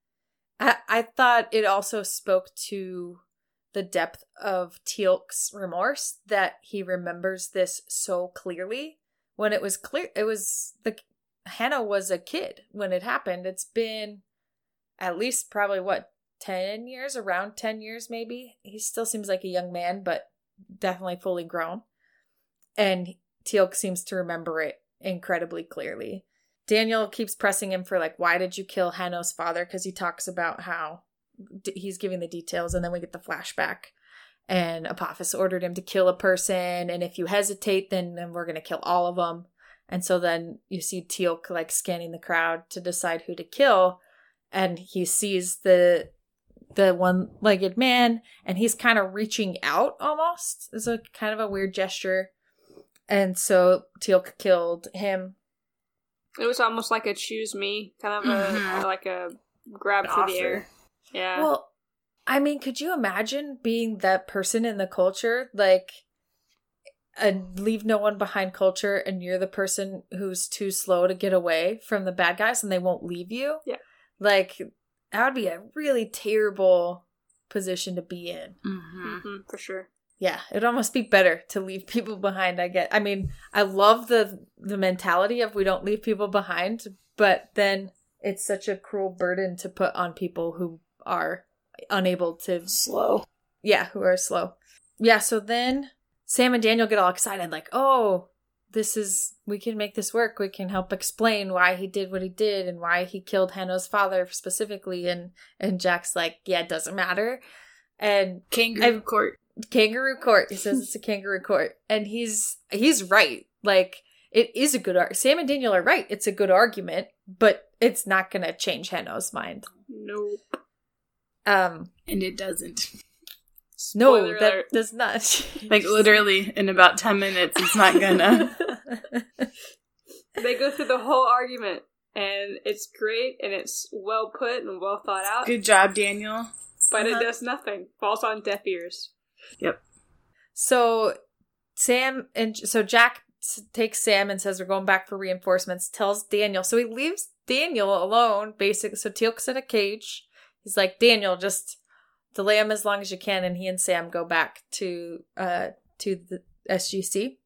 I thought it also spoke to the depth of Teal'c's remorse that he remembers this so clearly when it was clear Hanno was a kid when it happened. It's been at least probably 10 years, around 10 years maybe. He still seems like a young man, but definitely fully grown. And Teal'c seems to remember it incredibly clearly. Daniel keeps pressing him for like, why did you kill Hanno's father? Because he talks about how he's giving the details, and then we get the flashback. And Apophis ordered him to kill a person, and if you hesitate, then we're going to kill all of them. And so then you see Teal'c like scanning the crowd to decide who to kill, and he sees the one-legged man, and he's kind of reaching out almost. It's a kind of a weird gesture. And so Teal'c killed him. It was almost like a choose me, kind of like a grab for the air. Yeah. Well, I mean, could you imagine being that person in the culture, like a leave no one behind culture, and you're the person who's too slow to get away from the bad guys and they won't leave you? Yeah. Like, that would be a really terrible position to be in. For sure. Yeah, it'd almost be better to leave people behind, I mean, I love the mentality of we don't leave people behind, but then it's such a cruel burden to put on people who are unable to... Slow. Yeah, who are slow. Yeah, so then Sam and Daniel get all excited, like, oh, we can make this work. We can help explain why he did what he did and why he killed Hanno's father specifically. And Jack's like, yeah, it doesn't matter. And Kangaroo court. Kangaroo court. He says it's a kangaroo court. And he's right. Like, it is a good argument. Sam and Daniel are right. It's a good argument, but it's not going to change Hanno's mind. Nope. And it doesn't. No, that does not. Like, literally, in about 10 minutes, it's not gonna. They go through the whole argument, and it's great, and it's well put and well thought out. Good job, Daniel. But it does nothing. Falls on deaf ears. Yep. So Jack takes Sam and says, we're going back for reinforcements, tells Daniel. So he leaves Daniel alone, basically. So Teal'c's in a cage. He's like, Daniel, just delay him as long as you can, and he and Sam go back to the SGC.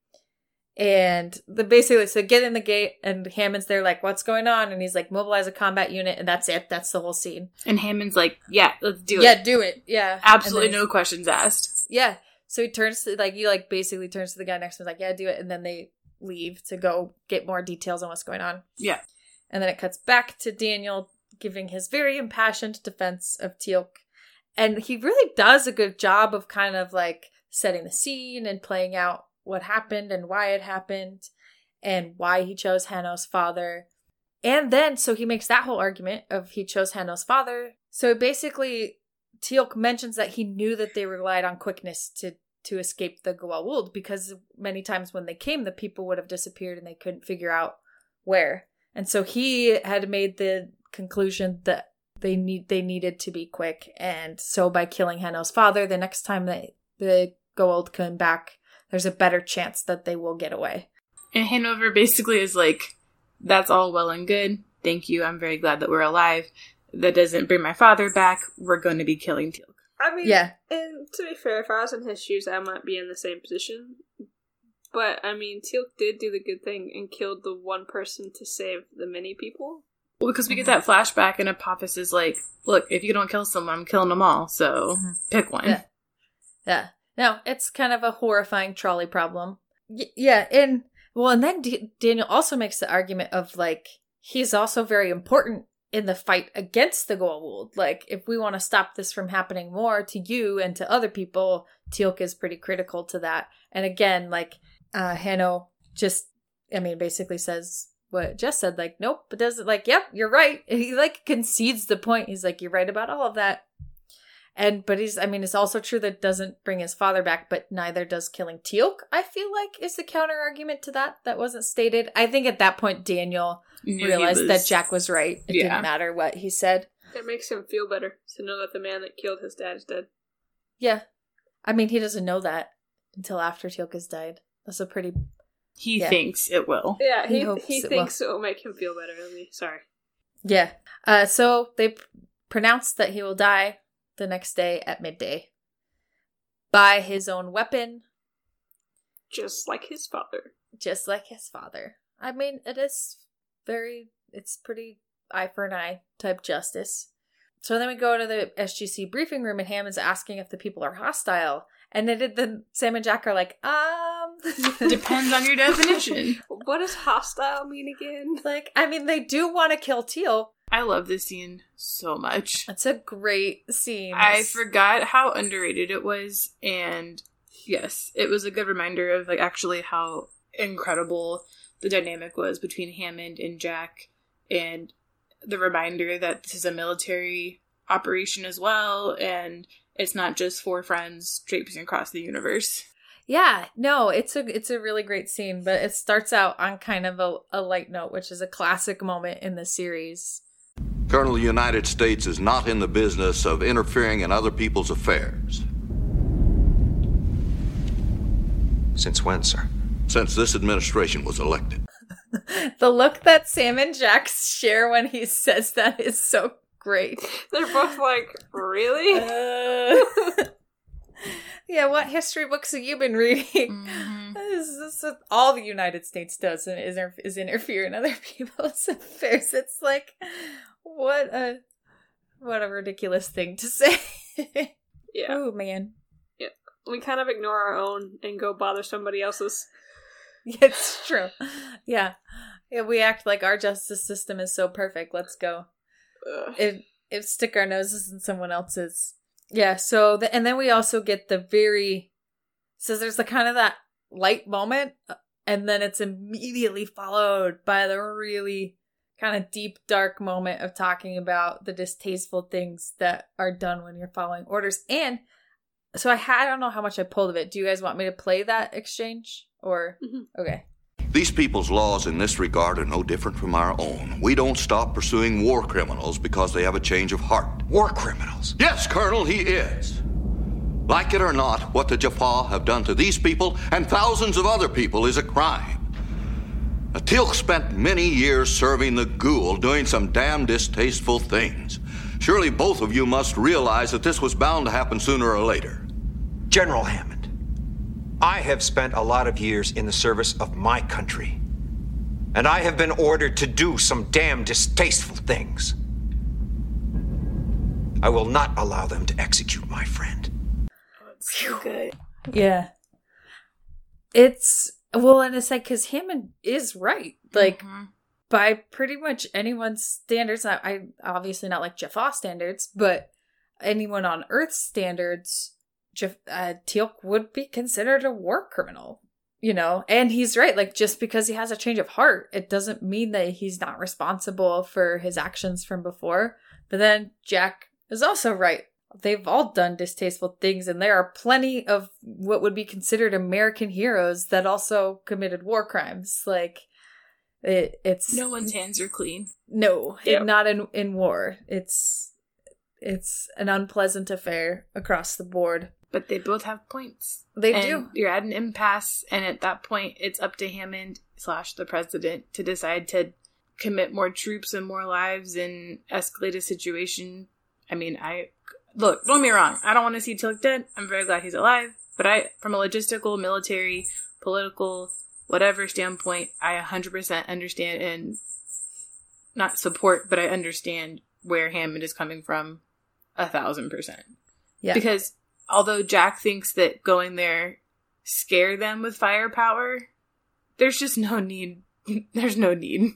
And basically, so get in the gate, and Hammond's there like, what's going on? And he's like, mobilize a combat unit, and that's it. That's the whole scene. And Hammond's like, yeah, let's do it. Yeah, do it. Yeah. Absolutely no questions asked. Yeah. So he turns to, like, basically turns to the guy next to him, like, yeah, do it. And then they leave to go get more details on what's going on. Yeah. And then it cuts back to Daniel giving his very impassioned defense of Teal'c. And he really does a good job of kind of, like, setting the scene and playing out what happened and why it happened and why he chose Hanno's father. And then, so he makes that whole argument of he chose Hanno's father. So basically, Teal'c mentions that he knew that they relied on quickness to escape the Goa'uld, because many times when they came, the people would have disappeared and they couldn't figure out where. And so he had made the conclusion that they needed to be quick. And so by killing Hanno's father, the next time the Goa'uld come back, there's a better chance that they will get away. And Hanover basically is like, that's all well and good. Thank you. I'm very glad that we're alive. That doesn't bring my father back. We're going to be killing Teal'c. I mean, yeah. And to be fair, if I was in his shoes, I might be in the same position. But, I mean, Teal'c did do the good thing and killed the one person to save the many people. Well, because we get that flashback and Apophis is like, look, if you don't kill someone, I'm killing them all. So pick one. Yeah. No, it's kind of a horrifying trolley problem. Yeah, and then Daniel also makes the argument of, like, he's also very important in the fight against the Goa'uld. Like, if we want to stop this from happening more to you and to other people, Teal'c is pretty critical to that. And again, like, Hanno basically says what Jess said, like, nope, but doesn't, like, yep, you're right. He, like, concedes the point. He's like, you're right about all of that. But it's also true that it doesn't bring his father back, but neither does killing Teal'c, I feel like, is the counter argument to that wasn't stated. I think at that point, Daniel realized that Jack was right. It didn't matter what he said. It makes him feel better to know that the man that killed his dad is dead. Yeah. I mean, he doesn't know that until after Teal'c has died. That's a pretty... He thinks it will. Yeah, he thinks it will make him feel better than me. Sorry. Yeah. So they pronounced that he will die the next day at midday by his own weapon. Just like his father. Just like his father. I mean, it's pretty eye for an eye type justice. So then we go to the SGC briefing room and Hammond's asking if the people are hostile. And then Sam and Jack are like, Depends on your definition. What does hostile mean again? Like, I mean, they do want to kill Teal'c. I love this scene so much. It's a great scene. I forgot how underrated it was, and yes, it was a good reminder of, like, actually how incredible the dynamic was between Hammond and Jack, and the reminder that this is a military operation as well, and it's not just four friends traipsing across the universe. Yeah, no, it's a really great scene, but it starts out on kind of a light note, which is a classic moment in the series. Colonel, the United States is not in the business of interfering in other people's affairs. Since when, sir? Since this administration was elected. The look that Sam and Jack share when he says that is so great. They're both like, really? Yeah, what history books have you been reading? Mm-hmm. This is all the United States does is interfere in other people's affairs. It's like, what a ridiculous thing to say. Yeah. Oh, man. Yeah. We kind of ignore our own and go bother somebody else's. It's true. Yeah. Yeah, we act like our justice system is so perfect. Let's go. If stick our noses in someone else's. Yeah, so, and then we also get so there's the kind of that light moment, and then it's immediately followed by the really kind of deep, dark moment of talking about the distasteful things that are done when you're following orders. And so I don't know how much I pulled of it. Do you guys want me to play that exchange? Or, okay. These people's laws in this regard are no different from our own. We don't stop pursuing war criminals because they have a change of heart. War criminals? Yes, Colonel, he is. Like it or not, what the Jaffa have done to these people and thousands of other people is a crime. Teal'c spent many years serving the Goa'uld, doing some damn distasteful things. Surely both of you must realize that this was bound to happen sooner or later. General Hammond, I have spent a lot of years in the service of my country, and I have been ordered to do some damn distasteful things. I will not allow them to execute my friend. So good. Yeah. It's, well, and it's like, because Hammond is right. Like, by pretty much anyone's standards, I obviously not like Jaffa standards, but anyone on Earth's standards, Teal'c would be considered a war criminal, you know? And he's right. Like, just because he has a change of heart, it doesn't mean that he's not responsible for his actions from before. But then Jack is also right. They've all done distasteful things, and there are plenty of what would be considered American heroes that also committed war crimes. Like, it's... No one's hands are clean. No, not in war. It's an unpleasant affair across the board. But they both have points. They do. You're at an impasse, and at that point, it's up to Hammond / the president to decide to commit more troops and more lives and escalate a situation. I mean, look, don't get me wrong. I don't want to see Teal'c dead. I'm very glad he's alive. But from a logistical, military, political, whatever standpoint, I 100% understand and not support, but I understand where Hammond is coming from 1,000%. Yeah. Because although Jack thinks that going there scare them with firepower, there's just no need. There's no need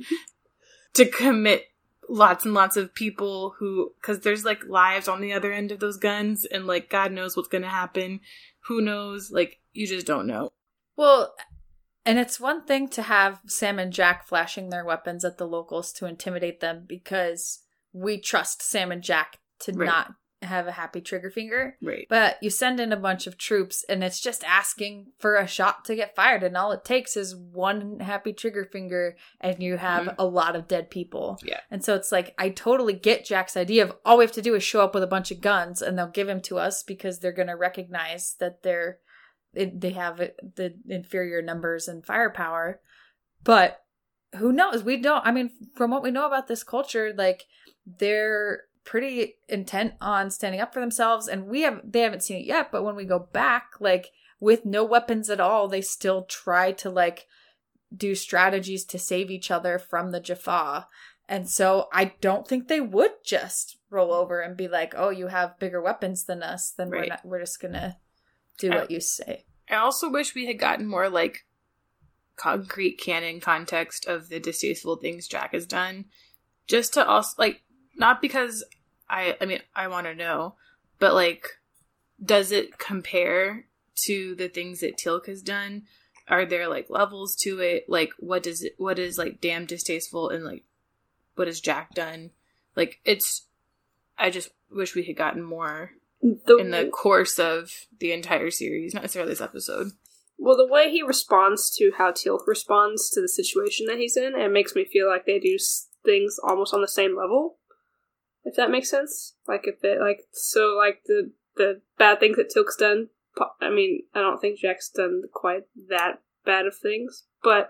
to commit lots and lots of people because there's like lives on the other end of those guns, and like God knows what's gonna happen. Who knows? Like, you just don't know. Well, and it's one thing to have Sam and Jack flashing their weapons at the locals to intimidate them because we trust Sam and Jack to not have a happy trigger finger. Right. But you send in a bunch of troops and it's just asking for a shot to get fired, and all it takes is one happy trigger finger and you have a lot of dead people. Yeah. And so it's like, I totally get Jack's idea of all we have to do is show up with a bunch of guns and they'll give them to us because they're going to recognize that they have the inferior numbers and firepower. But who knows? We don't, I mean, from what we know about this culture, like, they're pretty intent on standing up for themselves, and they haven't seen it yet, but when we go back, like, with no weapons at all, they still try to like do strategies to save each other from the Jaffa. And so I don't think they would just roll over and be like, oh, you have bigger weapons than us, then we're just gonna do what you say. I also wish we had gotten more like concrete canon context of the distasteful things Jack has done, just to also like, not because I mean, I want to know, but like, does it compare to the things that Teal'c has done? Are there like levels to it? Like, what is like damn distasteful, and like, what has Jack done? Like, I just wish we had gotten more in the course of the entire series, not necessarily this episode. Well, the way he responds to how Teal'c responds to the situation that he's in, it makes me feel like they do things almost on the same level. If that makes sense. Like, if it, like, so, like, the bad things that Teal'c's done, I mean, I don't think Jack's done quite that bad of things, but,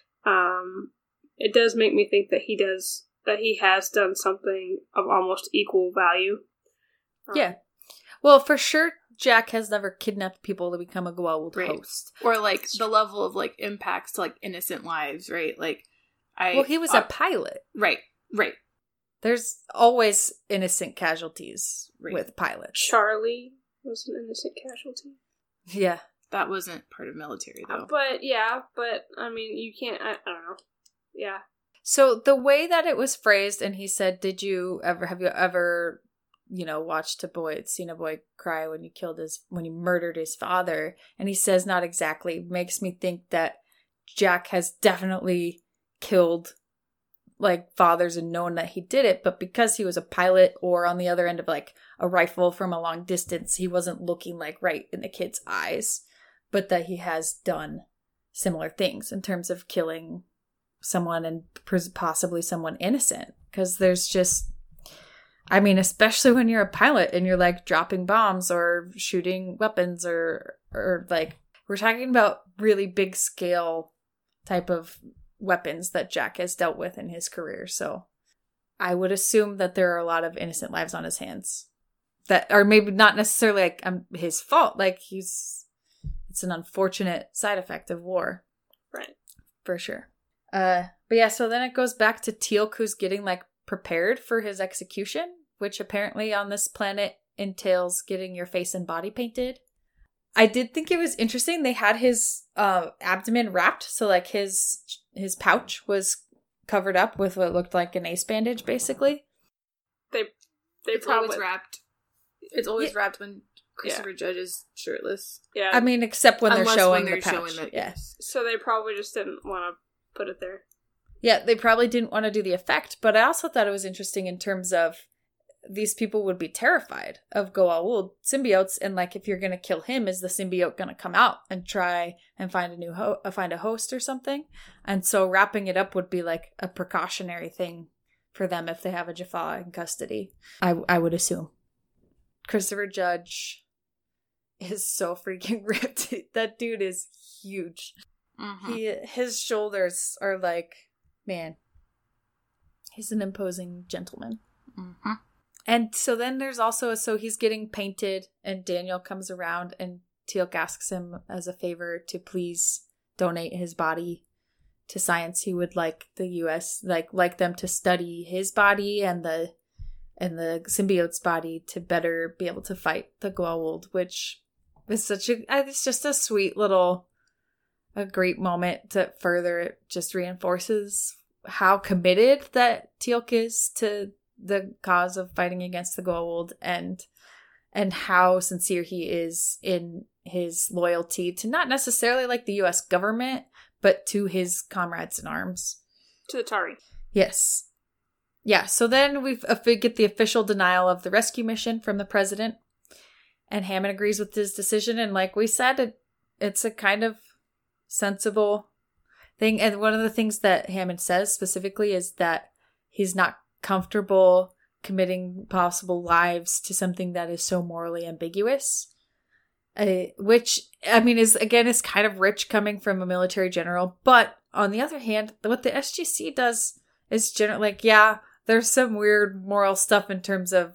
it does make me think that he has done something of almost equal value. Yeah. Well, for sure, Jack has never kidnapped people to become a Goa'uld host. Or, like, the level of, like, impacts to, like, innocent lives, right? Like, well, he was a pilot. Right. There's always innocent casualties with pilots. Charlie was an innocent casualty. Yeah. That wasn't part of military, though. But, I mean, you can't, I don't know. Yeah. So, the way that it was phrased, and he said, have you ever, you know, seen a boy cry when you murdered his father? And he says, not exactly, makes me think that Jack has definitely killed like fathers and known that he did it, but because he was a pilot or on the other end of like a rifle from a long distance, he wasn't looking like right in the kid's eyes, but that he has done similar things in terms of killing someone and possibly someone innocent. Because there's just, I mean, especially when you're a pilot and you're like dropping bombs or shooting weapons or like, we're talking about really big scale type of weapons that Jack has dealt with in his career. So I would assume that there are a lot of innocent lives on his hands that are maybe not necessarily like his fault. Like it's an unfortunate side effect of war. Right. For sure. But yeah, so then it goes back to Teal'c, who's getting like prepared for his execution, which apparently on this planet entails getting your face and body painted. I did think it was interesting. They had his abdomen wrapped, so like his pouch was covered up with what looked like an ace bandage, basically. It's always wrapped. It's always wrapped when Christopher Judge is shirtless. Yeah. I mean, except when they're showing the pouch. Showing that, yes. So they probably just didn't want to put it there. Yeah, they probably didn't want to do the effect, but I also thought it was interesting in terms of these people would be terrified of Goa'uld symbiotes, and like if you're going to kill him, is the symbiote going to come out and try and find a new find a host or something? And so wrapping it up would be like a precautionary thing for them if they have a Jaffa in custody. I would assume. Christopher Judge is so freaking ripped. That dude is huge. Mm-hmm. His shoulders are like, man, he's an imposing gentleman. Mm-hmm. And so then there's also, so he's getting painted and Daniel comes around and Teal'c asks him as a favor to please donate his body to science. He would like the US, like them to study his body and the symbiote's body to better be able to fight the Goa'uld, which is it's just a sweet little, a great moment that further just reinforces how committed that Teal'c is to the cause of fighting against the Goa'uld and how sincere he is in his loyalty to not necessarily like the US government, but to his comrades in arms. To the Tari. Yes. Yeah, so then we get the official denial of the rescue mission from the president, and Hammond agrees with his decision, and like we said, it's a kind of sensible thing. And one of the things that Hammond says specifically is that he's not comfortable committing possible lives to something that is so morally ambiguous, which I mean is kind of rich coming from a military general. But on the other hand, what the SGC does is generally like, yeah, there's some weird moral stuff in terms of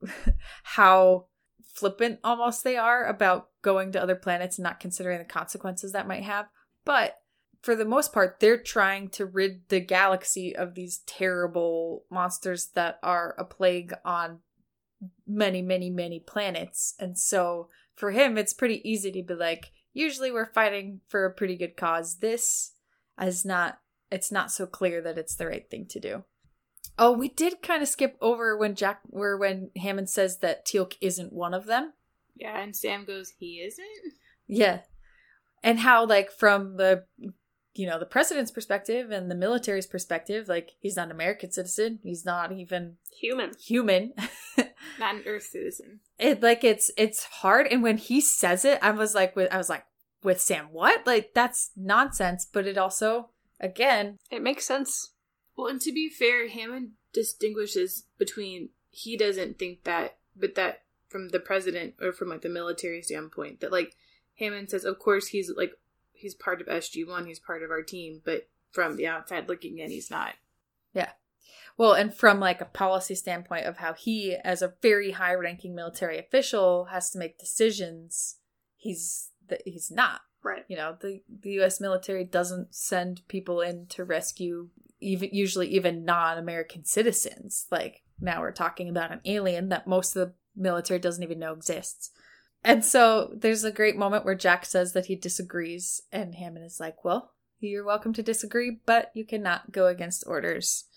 how flippant almost they are about going to other planets and not considering the consequences that might have. But for the most part, they're trying to rid the galaxy of these terrible monsters that are a plague on many, many, many planets. And so for him, it's pretty easy to be like, usually we're fighting for a pretty good cause. This is not, it's not so clear that it's the right thing to do. Oh, we did kind of skip over when Hammond says that Teal'c isn't one of them. Yeah, and Sam goes, he isn't? Yeah. And how, like, from the president's perspective and the military's perspective, like, he's not an American citizen. He's not even human. Not an Earth citizen. It's hard. And when he says it, I was like, with Sam, what? Like, that's nonsense. But it also, again, it makes sense. Well, and to be fair, Hammond distinguishes between he doesn't think that, but that from the president or from like the military standpoint, that like Hammond says, of course he's part of SG-1, he's part of our team, but from the outside looking in, he's not. Yeah. Well, and from like a policy standpoint of how he, as a very high-ranking military official, has to make decisions, he's not. Right. You know, the U.S. military doesn't send people in to rescue usually even non-American citizens. Like, now we're talking about an alien that most of the military doesn't even know exists. And so there's a great moment where Jack says that he disagrees, and Hammond is like, well, you're welcome to disagree, but you cannot go against orders.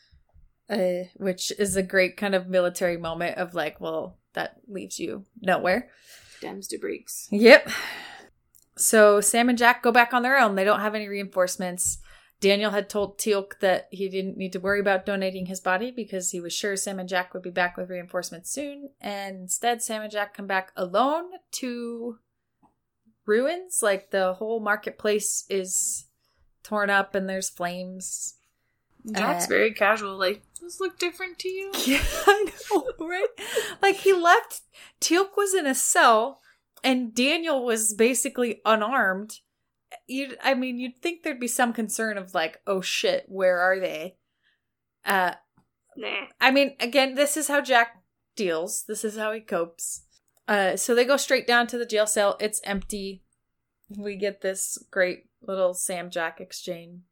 Which is a great kind of military moment of like, well, that leaves you nowhere. Dems to breaks. Yep. So Sam and Jack go back on their own. They don't have any reinforcements. Daniel had told Teal'c that he didn't need to worry about donating his body because he was sure Sam and Jack would be back with reinforcements soon. And instead, Sam and Jack come back alone to ruins. Like, the whole marketplace is torn up and there's flames. Jack's very casual, like, does this look different to you? Yeah, I know, right? Like, he left, Teal'c was in a cell, and Daniel was basically unarmed. You'd think there'd be some concern of like, oh shit, where are they? Nah. I mean, again, this is how Jack deals. This is how he copes. So they go straight down to the jail cell. It's empty. We get this great little Sam-Jack exchange.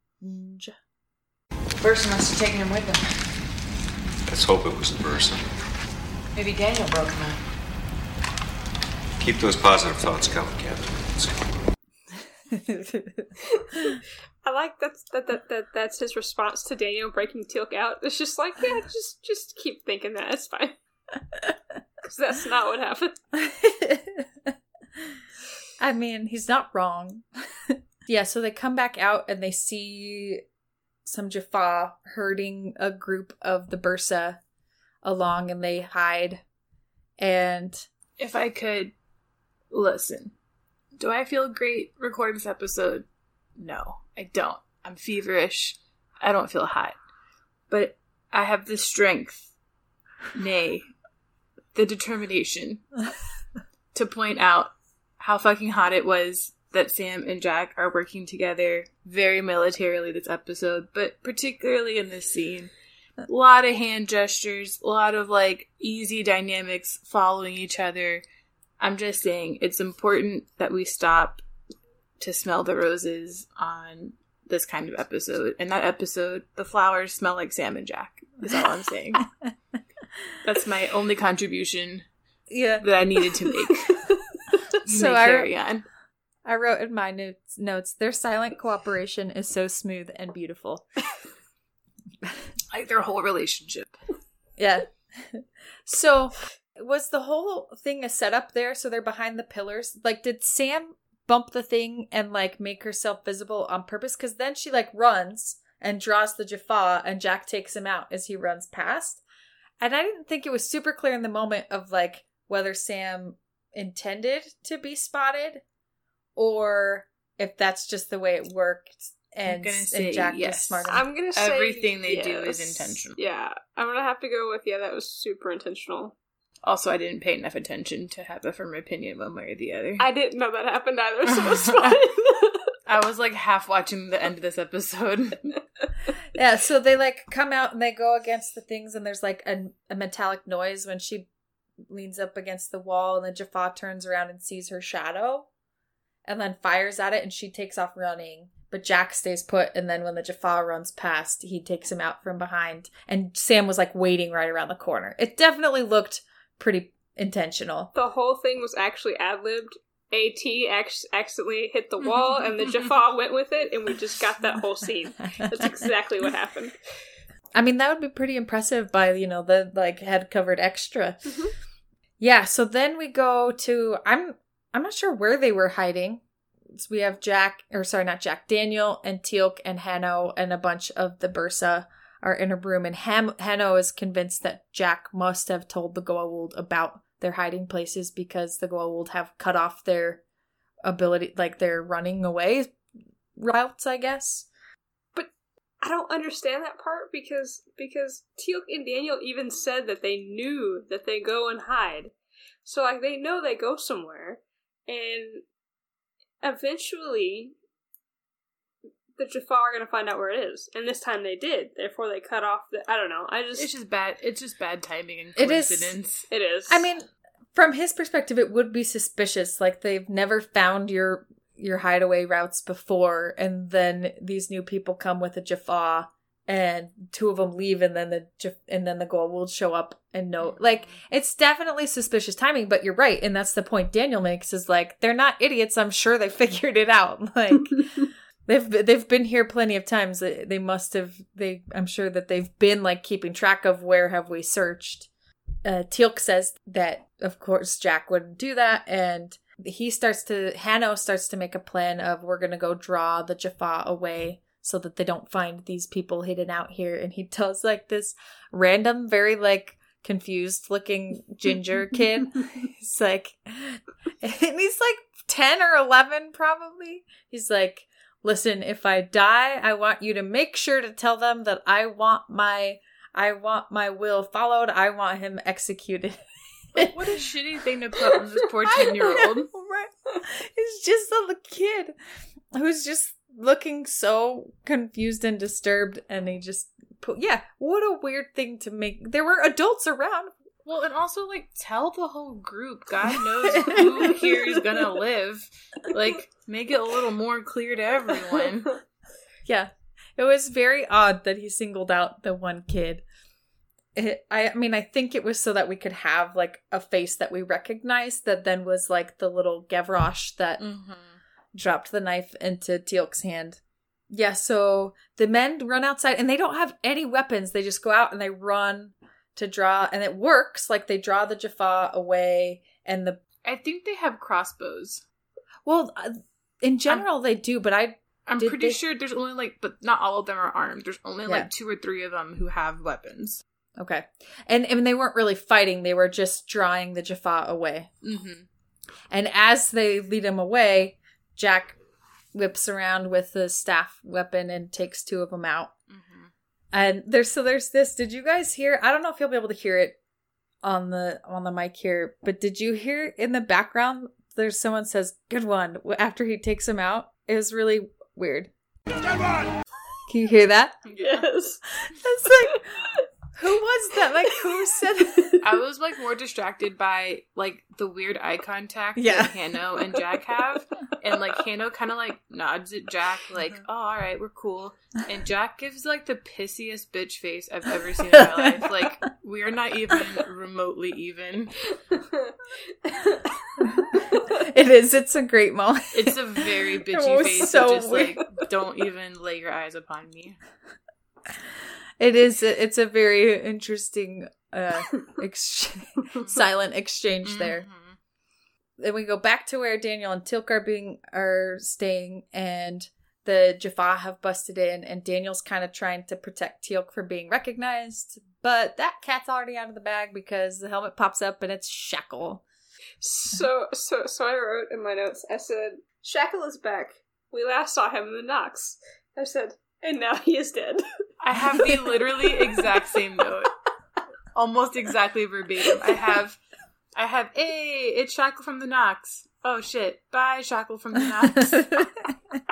Bursa must have taken him with him. Let's hope it was Bursa. Maybe Daniel broke him out. Keep those positive thoughts coming, Kevin. Let's go. I like that's his response to Daniel breaking Teal'c out. It's just like, yeah, just keep thinking that. It's fine. Because that's not what happened. I mean, he's not wrong. Yeah, so they come back out and they see some Jaffa herding a group of the Bursa along, and they hide. And if I could listen, do I feel great recording this episode? No, I don't. I'm feverish. I don't feel hot. But I have the strength, nay, the determination to point out how fucking hot it was that Sam and Jack are working together very militarily this episode, but particularly in this scene. A lot of hand gestures, a lot of like easy dynamics following each other. I'm just saying it's important that we stop to smell the roses on this kind of episode. In that episode, the flowers smell like Sam and Jack, is all I'm saying. That's my only contribution that I needed to make. So carry on. I wrote in my notes, their silent cooperation is so smooth and beautiful. Like their whole relationship. Yeah. So, was the whole thing a setup there? So they're behind the pillars? Like, did Sam bump the thing and, like, make herself visible on purpose? Because then she, like, runs and draws the Jaffa, and Jack takes him out as he runs past. And I didn't think it was super clear in the moment of, like, whether Sam intended to be spotted or if that's just the way it worked. And Jack was smart enough. I'm gonna say everything they yes. do is intentional. Yeah, I'm gonna have to go with that was super intentional. Also, I didn't pay enough attention to have a firm opinion one way or the other. I didn't know that happened either, so it's fine. I was like half watching the end of this episode. Yeah, so they like come out and they go against the things, and there's like a metallic noise when she leans up against the wall, and then Jaffa turns around and sees her shadow and then fires at it, and she takes off running. But Jack stays put, and then when the Jaffa runs past, he takes him out from behind. And Sam was, like, waiting right around the corner. It definitely looked pretty intentional. The whole thing was actually ad-libbed. AT accidentally hit the wall, and the Jaffa went with it, and we just got that whole scene. That's exactly what happened. I mean, that would be pretty impressive by, the, like, head-covered extra. Mm-hmm. Yeah, so then we go to... I'm not sure where they were hiding. So we have Daniel and Teal'c and Hanno and a bunch of the Bursa are in a room, and Hanno is convinced that Jack must have told the Goa'uld about their hiding places because the Goa'uld have cut off their ability, like their running away routes, I guess. But I don't understand that part because Teal'c and Daniel even said that they knew that they go and hide. So like they know they go somewhere, and eventually, the Jaffa are going to find out where it is. And this time they did. Therefore, they cut off the... I don't know. It's just bad. It's just bad timing and coincidence. It is. I mean, from his perspective, it would be suspicious. Like, they've never found your hideaway routes before. And then these new people come with a Jaffa. And two of them leave, and then the Goa'uld show up and know. Like, it's definitely suspicious timing, but you're right, and that's the point Daniel makes, is like, they're not idiots, I'm sure they figured it out. Like, they've been here plenty of times. They must have, I'm sure that they've been, like, keeping track of where have we searched. Teal'c says that, of course, Jack wouldn't do that, and Hanno starts to make a plan of, we're gonna go draw the Jaffa away so that they don't find these people hidden out here. And he tells, like, this random, very, like, confused looking ginger kid. He's like, and he's like 10 or 11 probably. He's like, listen, if I die, I want you to make sure to tell them that I want my will followed. I want him executed. Like, what a shitty thing to put on this poor 10-year-old. Right? He's just a little kid who's just looking so confused and disturbed, and he just what a weird thing to make. There were adults around. Well, and also, like, tell the whole group. God knows who here is gonna live. Like, make it a little more clear to everyone. Yeah. It was very odd that he singled out the one kid. I mean, I think it was so that we could have, like, a face that we recognized that then was, like, the little Gavroche that dropped the knife into Teal'c's hand. Yeah, so the men run outside, and they don't have any weapons. They just go out and they run to draw, and it works. Like, they draw the Jaffa away, and I think they have crossbows. Well, in general, they do, but I'm pretty sure there's only, like, but not all of them are armed. There's only, like, 2 or 3 of them who have weapons. Okay. And they weren't really fighting. They were just drawing the Jaffa away. Mm-hmm. And as they lead him away, Jack whips around with the staff weapon and takes 2 of them out. Mm-hmm. And there's this. Did you guys hear? I don't know if you'll be able to hear it on the mic here, but did you hear in the background? There's someone says, "Good one," after he takes him out. It was really weird. Good one! Can you hear that? Yes. It's like, who was that? Like, who said that? I was, like, more distracted by, like, the weird eye contact that Hanno and Jack have. And, like, Hanno kind of, like, nods at Jack, like, oh, all right, we're cool. And Jack gives, like, the pissiest bitch face I've ever seen in my life. Like, we are not even remotely even. It is. It's a great moment. It's a very bitchy face. So just, like, don't even lay your eyes upon me. It is. It's a very interesting silent exchange there. Then we go back to where Daniel and Teal'c are staying, and the Jaffa have busted in, and Daniel's kind of trying to protect Teal'c from being recognized, but that cat's already out of the bag because the helmet pops up and it's Shackle. So I wrote in my notes, I said, Shackle is back. We last saw him in the Nox. I said, and now he is dead. I have the literally exact same note. Almost exactly verbatim. I have, hey, it's Shackle from the Nox. Oh shit. Bye, Shackle from the Nox.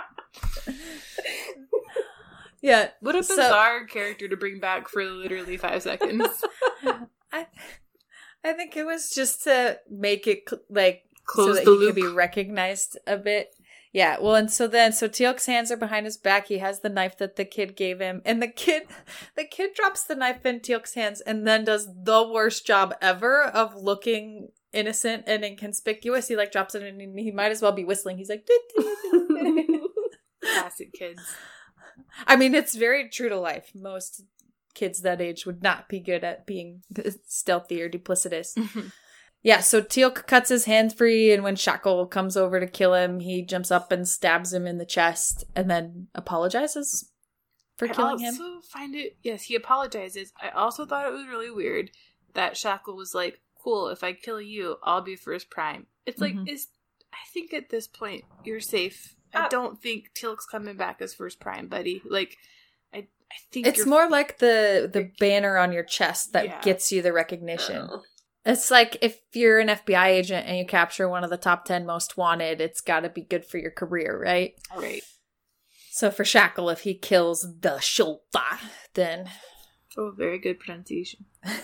Yeah. What a bizarre character to bring back for literally 5 seconds. I think it was just to make it, like, close so that the he loop. could be recognized a bit. Yeah, well, and so Teal'c's hands are behind his back. He has the knife that the kid gave him, and the kid drops the knife in Teal'c's hands and then does the worst job ever of looking innocent and inconspicuous. He, like, drops it and he might as well be whistling. He's like, classic kids. I mean, it's very true to life. Most kids that age would not be good at being stealthy or duplicitous. Yeah, so Teal'c cuts his hand free, and when Shackle comes over to kill him, he jumps up and stabs him in the chest, and then apologizes for killing him. I also find it, yes, he apologizes. I also thought it was really weird that Shackle was like, cool, if I kill you, I'll be first prime. It's like, I think at this point, you're safe. I don't think Teal'c's coming back as first prime, buddy. Like, I think it's more like the banner on your chest that gets you the recognition. It's like if you're an FBI agent and you capture one of the top 10 most wanted, it's got to be good for your career, right? Right. So for Shackle, if he kills the Shulta, then... Oh, very good pronunciation.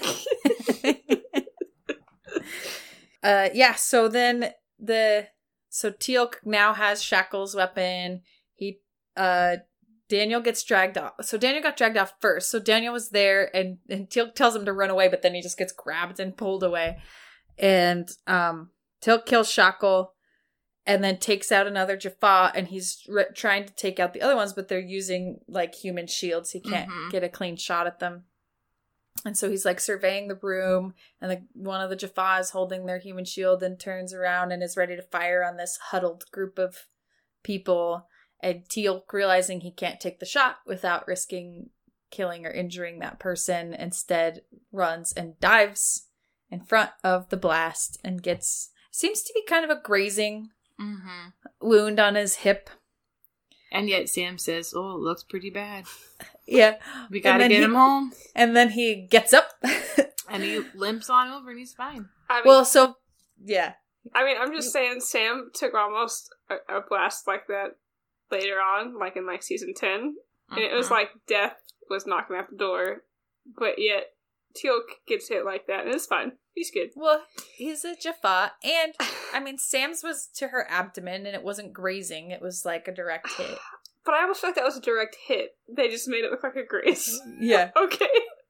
Yeah, so then So Teal'c now has Shackle's weapon. Daniel gets dragged off. So Daniel got dragged off first. So Daniel was there, and Teal'c tells him to run away, but then he just gets grabbed and pulled away. And Teal'c kills Shackle, and then takes out another Jaffa, and he's trying to take out the other ones, but they're using, like, human shields. He can't get a clean shot at them. And so he's, like, surveying the room, and one of the Jaffa is holding their human shield and turns around and is ready to fire on this huddled group of people. And Teal'c, realizing he can't take the shot without risking killing or injuring that person, instead runs and dives in front of the blast and seems to be kind of a grazing wound on his hip. And yet Sam says, oh, it looks pretty bad. Yeah. We gotta get him home. And then he gets up. And he limps on over and he's fine. Yeah. I mean, I'm just saying Sam took almost a blast like that later on, like in like season 10. And it was like death was knocking at the door, but yet Teal'c gets hit like that, and it's fine. He's good. Well, he's a Jaffa, and I mean, Sam's was to her abdomen, and it wasn't grazing. It was like a direct hit. But I almost feel like that was a direct hit. They just made it look like a graze. Yeah. Okay.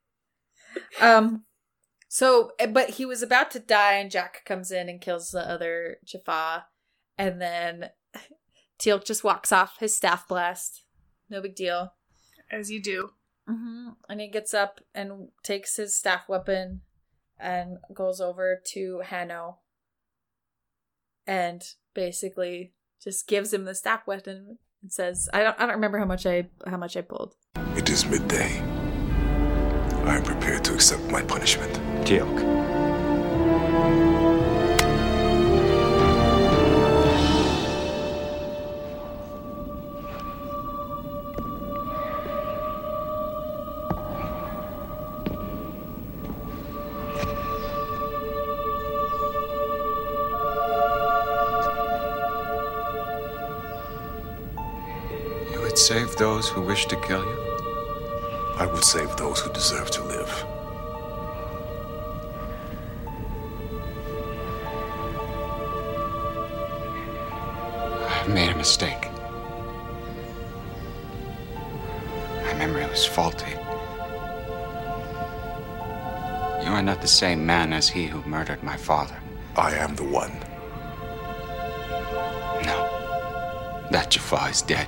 So, but he was about to die, and Jack comes in and kills the other Jaffa, and then Teal'c just walks off his staff blast. No big deal. As you do. Mm-hmm. And he gets up and takes his staff weapon and goes over to Hanno and basically just gives him the staff weapon and says, I don't remember how much I pulled. It is midday. I am prepared to accept my punishment. Teal'c. Save those who wish to kill you? I would save those who deserve to live. I've made a mistake. My memory was faulty. You are not the same man as he who murdered my father. I am the one. No. That Jaffa is dead.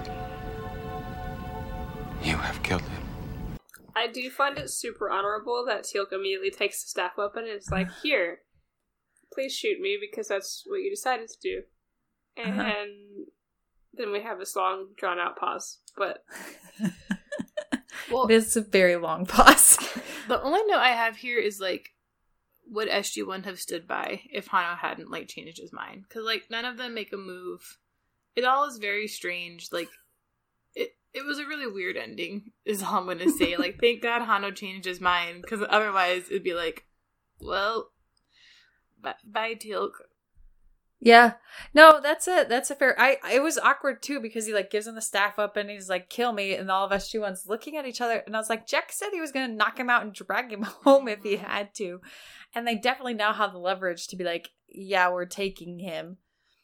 You have killed him. I do find it super honorable that Teal'c immediately takes the staff weapon and is like, here, please shoot me because that's what you decided to do. And then we have this long, drawn-out pause. But well, it is a very long pause. The only note I have here is, like, would SG-1 have stood by if Hanno hadn't, like, changed his mind? Because, like, none of them make a move. It all is very strange. Like, it was a really weird ending, is all I'm going to say. Like, thank God Hanno changed his mind, because otherwise it'd be like, well, bye, Teal'c. Yeah. No, that's a fair... It was awkward, too, because he, like, gives him the staff up, and he's like, kill me, and all of SG-1's looking at each other, and I was like, Jack said he was going to knock him out and drag him home if he had to. And they definitely now have the leverage to be like, yeah, we're taking him.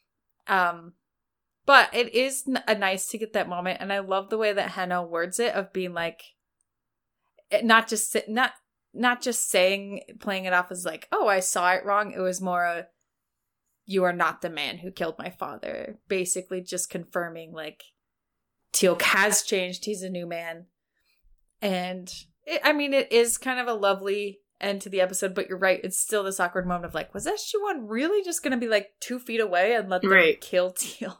But it is nice to get that moment, and I love the way that Hanno words it of being like, not just saying, playing it off as like, oh, I saw it wrong. It was more you are not the man who killed my father. Basically just confirming like Teal'c has changed. He's a new man. And it is kind of a lovely end to the episode, but you're right. It's still this awkward moment of like, was SG-1 really just going to be like 2 feet away and let them kill Teal'c?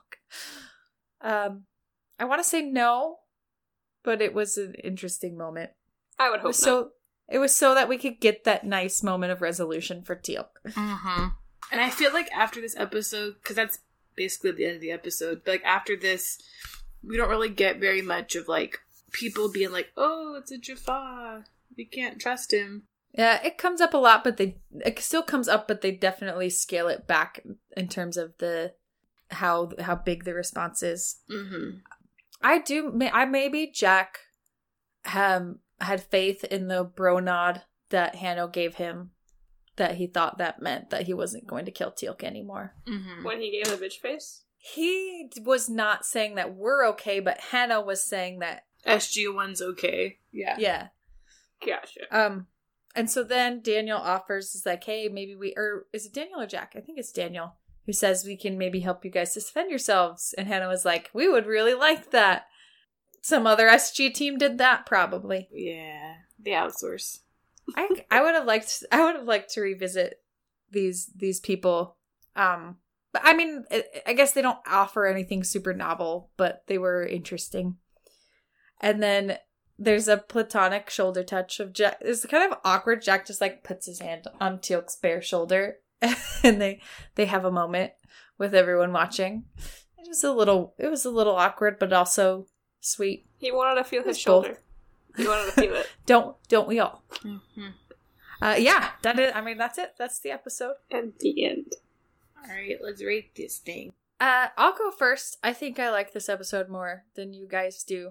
I want to say no, but it was an interesting moment. I would hope so. It was so that we could get that nice moment of resolution for Teal'c. Mm-hmm. And I feel like after this episode, because that's basically the end of the episode, but like after this, we don't really get very much of like people being like, oh, it's a Jaffa, we can't trust him. Yeah, it comes up a lot, but it still comes up, but they definitely scale it back in terms of the how big the response is. Mm-hmm. Maybe Jack had faith in the bro nod that Hanno gave him, that he thought that meant that he wasn't going to kill Teal'c anymore. Mm-hmm. When he gave him the bitch face? He was not saying that we're okay, but Hanno was saying that SG-1's okay. Yeah. Yeah. Gotcha. And so then Daniel offers, is like, hey, maybe is it Daniel or Jack? I think it's Daniel, who says we can maybe help you guys defend yourselves. And Hanno was like, we would really like that. Some other SG team did that, probably. Yeah, they outsource. I would have liked to revisit these people. But I mean, I guess they don't offer anything super novel, but they were interesting. And then there's a platonic shoulder touch of Jack. It's kind of awkward. Jack just like puts his hand on Teal'c's bare shoulder, and they have a moment with everyone watching. It was a little awkward, but also sweet. He wanted to feel his shoulder. He wanted to feel it. Don't we all? Mm-hmm. Yeah, that is. I mean, that's it. That's the episode. And the end. All right, let's rate this thing. I'll go first. I think I like this episode more than you guys do.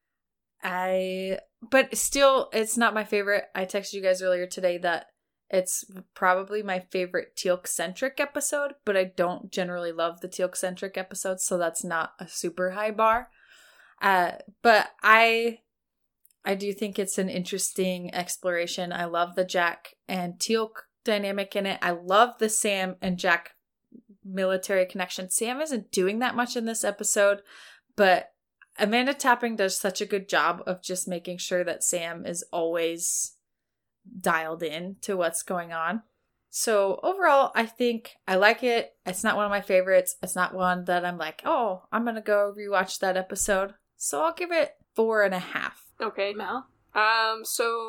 But still, it's not my favorite. I texted you guys earlier today that it's probably my favorite Teal'c-centric episode, but I don't generally love the Teal'c-centric episodes, so that's not a super high bar. But I do think it's an interesting exploration. I love the Jack and Teal'c dynamic in it. I love the Sam and Jack military connection. Sam isn't doing that much in this episode, but Amanda Tapping does such a good job of just making sure that Sam is always dialed in to what's going on. So overall, I think I like it. It's not one of my favorites. It's not one that I'm like, oh, I'm going to go rewatch that episode. So I'll give it 4.5. Okay. Mel? I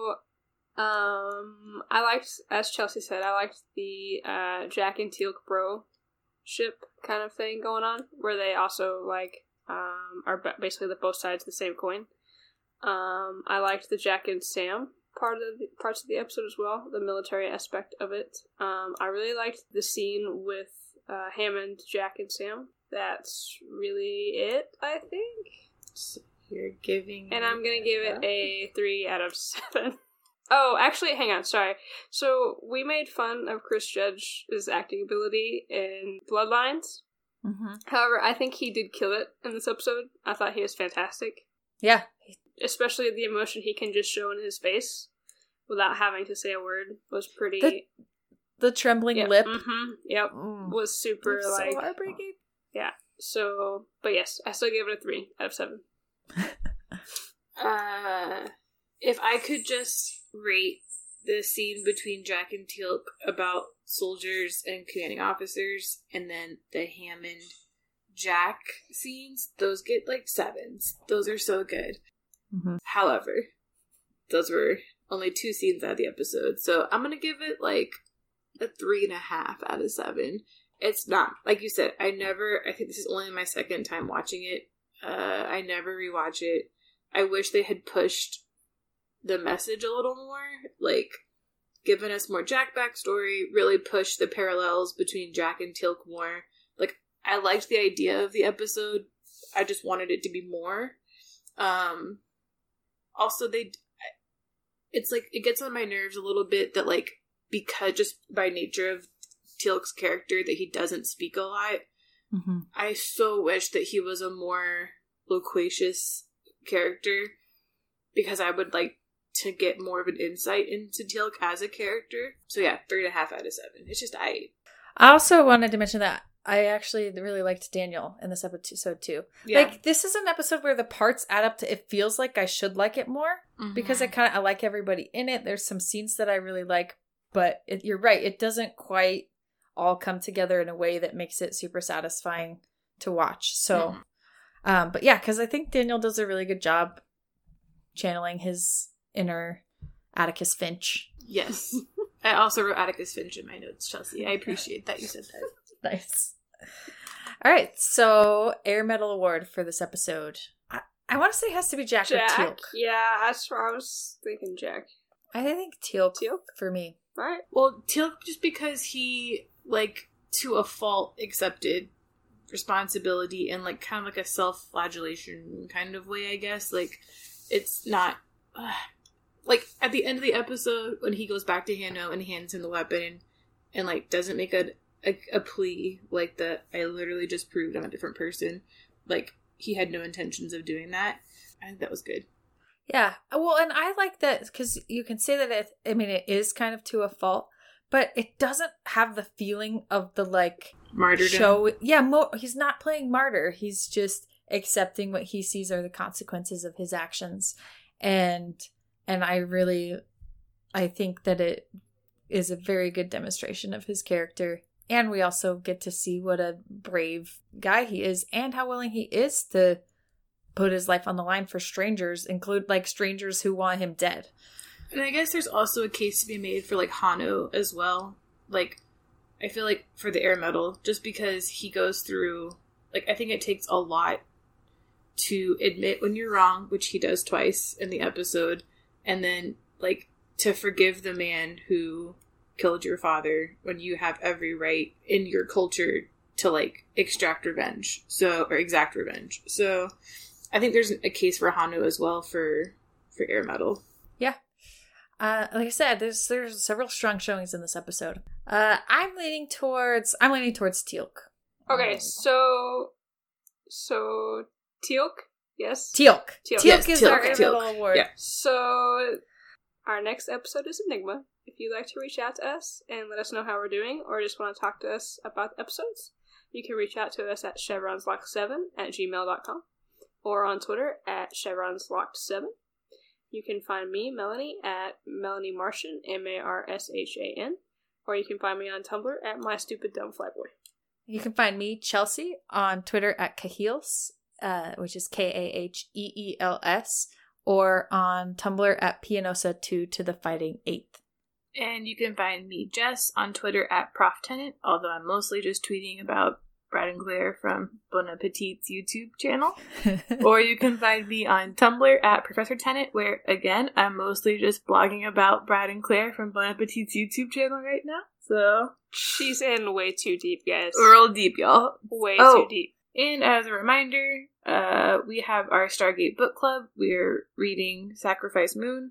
liked, as Chelsea said, I liked the Jack and Teal'c bro ship kind of thing going on, where they also like are basically the both sides of the same coin. I liked the Jack and Sam parts of the episode as well, the military aspect of it. I really liked the scene with Hammond, Jack, and Sam. That's really it, I think. So you're giving, and I'm gonna give it a 3 out of 7. Oh, actually, hang on, sorry. So, we made fun of Chris Judge's acting ability in Bloodlines. Mm-hmm. However, I think he did kill it in this episode. I thought he was fantastic. Yeah. Especially the emotion he can just show in his face without having to say a word was pretty... The trembling lip. Mm-hmm, yep. Was super, it's like... so heartbreaking. Yeah. So, but yes, I still gave it a 3 out of 7. If I could just rate the scene between Jack and Teal'c about soldiers and commanding officers, and then the Hammond Jack scenes, those get like 7s. Those are so good. Mm-hmm. However, those were only 2 scenes out of the episode, so I'm gonna give it like a 3.5 out of 7. It's not, like you said, I think this is only my second time watching it. I never rewatch it. I wish they had pushed the message a little more, like given us more Jack backstory, really push the parallels between Jack and Teal'c more. Like, I liked the idea of the episode. I just wanted it to be more. Also, it's like, it gets on my nerves a little bit that, like, because just by nature of Teal'c's character that he doesn't speak a lot. Mm-hmm. I so wish that he was a more loquacious character, because I would like to get more of an insight into Teal'c as a character. So yeah, 3.5 out of 7. It's just I also wanted to mention that I actually really liked Daniel in this episode too. Yeah. Like, this is an episode where the parts add up to, it feels like I should like it more, because I like everybody in it. There's some scenes that I really like, but you're right, it doesn't quite all come together in a way that makes it super satisfying to watch. So, but yeah, because I think Daniel does a really good job channeling his inner Atticus Finch. Yes. I also wrote Atticus Finch in my notes, Chelsea. I appreciate that you said that. Nice. All right, so Air Medal Award for this episode. I want to say it has to be Jack or Teal'c. Yeah, that's what I was thinking, Jack. I think Teal'c for me. All right. Well, Teal'c, just because he, like, to a fault accepted responsibility in, like, kind of like a self-flagellation kind of way, I guess. Like, it's not... like, at the end of the episode, when he goes back to Hanno and hands him the weapon and like, doesn't make a plea, like, that I literally just proved I'm a different person. Like, he had no intentions of doing that. I think that was good. Yeah. Well, and I like that, because you can say that it is kind of to a fault, but it doesn't have the feeling of the, like... martyrdom. Show. Yeah, he's not playing martyr. He's just accepting what he sees are the consequences of his actions. And I think that it is a very good demonstration of his character. And we also get to see what a brave guy he is, and how willing he is to put his life on the line for strangers, like strangers who want him dead. And I guess there's also a case to be made for, like, Hanno as well. Like, I feel like for the Air Medal, just because he goes through, like, I think it takes a lot to admit when you're wrong, which he does twice in the episode, and then, like, to forgive the man who killed your father when you have every right in your culture to like extract revenge. Or exact revenge. So I think there's a case for Hanu as well for air metal. Yeah. Like I said, there's several strong showings in this episode. I'm leaning towards Teal'c. Okay, so Teal'c, yes? Teal'c Yes, is our air metal award. Yeah. So our next episode is Enigma. If you'd like to reach out to us and let us know how we're doing, or just want to talk to us about the episodes, you can reach out to us at chevronslocked7@gmail.com or on Twitter at chevronslocked7. You can find me, Melanie, at Melanie Martian, Marshan, or you can find me on Tumblr at MyStupidDumbFlyboy. You can find me, Chelsea, on Twitter at Caheels, which is Kaheels, or on Tumblr at Pianosa2 to the Fighting 8th. And you can find me, Jess, on Twitter at Prof Tenant, although I'm mostly just tweeting about Brad and Claire from Bon Appetit's YouTube channel. Or you can find me on Tumblr at Professor Tenant, where, again, I'm mostly just blogging about Brad and Claire from Bon Appetit's YouTube channel right now. So she's in way too deep, guys. Real deep, y'all. Way too deep. And as a reminder, we have our Stargate book club. We're reading Sacrifice Moon.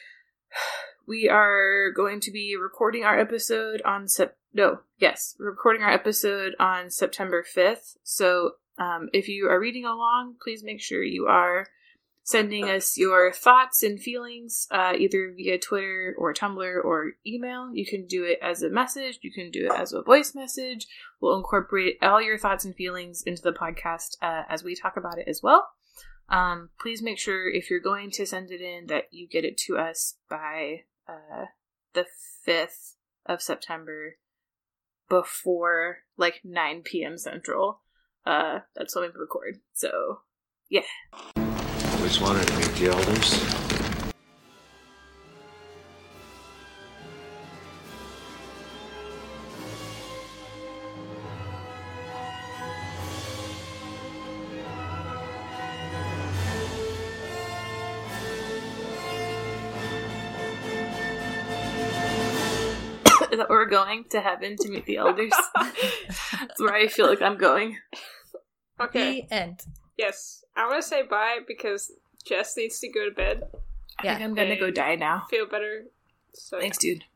We are going to be recording our episode on recording our episode on September 5th. So if you are reading along, please make sure you are sending us your thoughts and feelings either via Twitter or Tumblr or email. You can do it as a message. You can do it as a voice message. We'll incorporate all your thoughts and feelings into the podcast as we talk about it as well. Please make sure if you're going to send it in that you get it to us by the 5th of September before like 9 p.m. Central. That's when we record. So, yeah. Always wanted to meet the elders. Is that where we're going? To heaven to meet the elders? That's where I feel like I'm going. Okay. The end. Yes. I want to say bye because Jess needs to go to bed. I think I'm going to go die now. Feel better. So thanks, dude.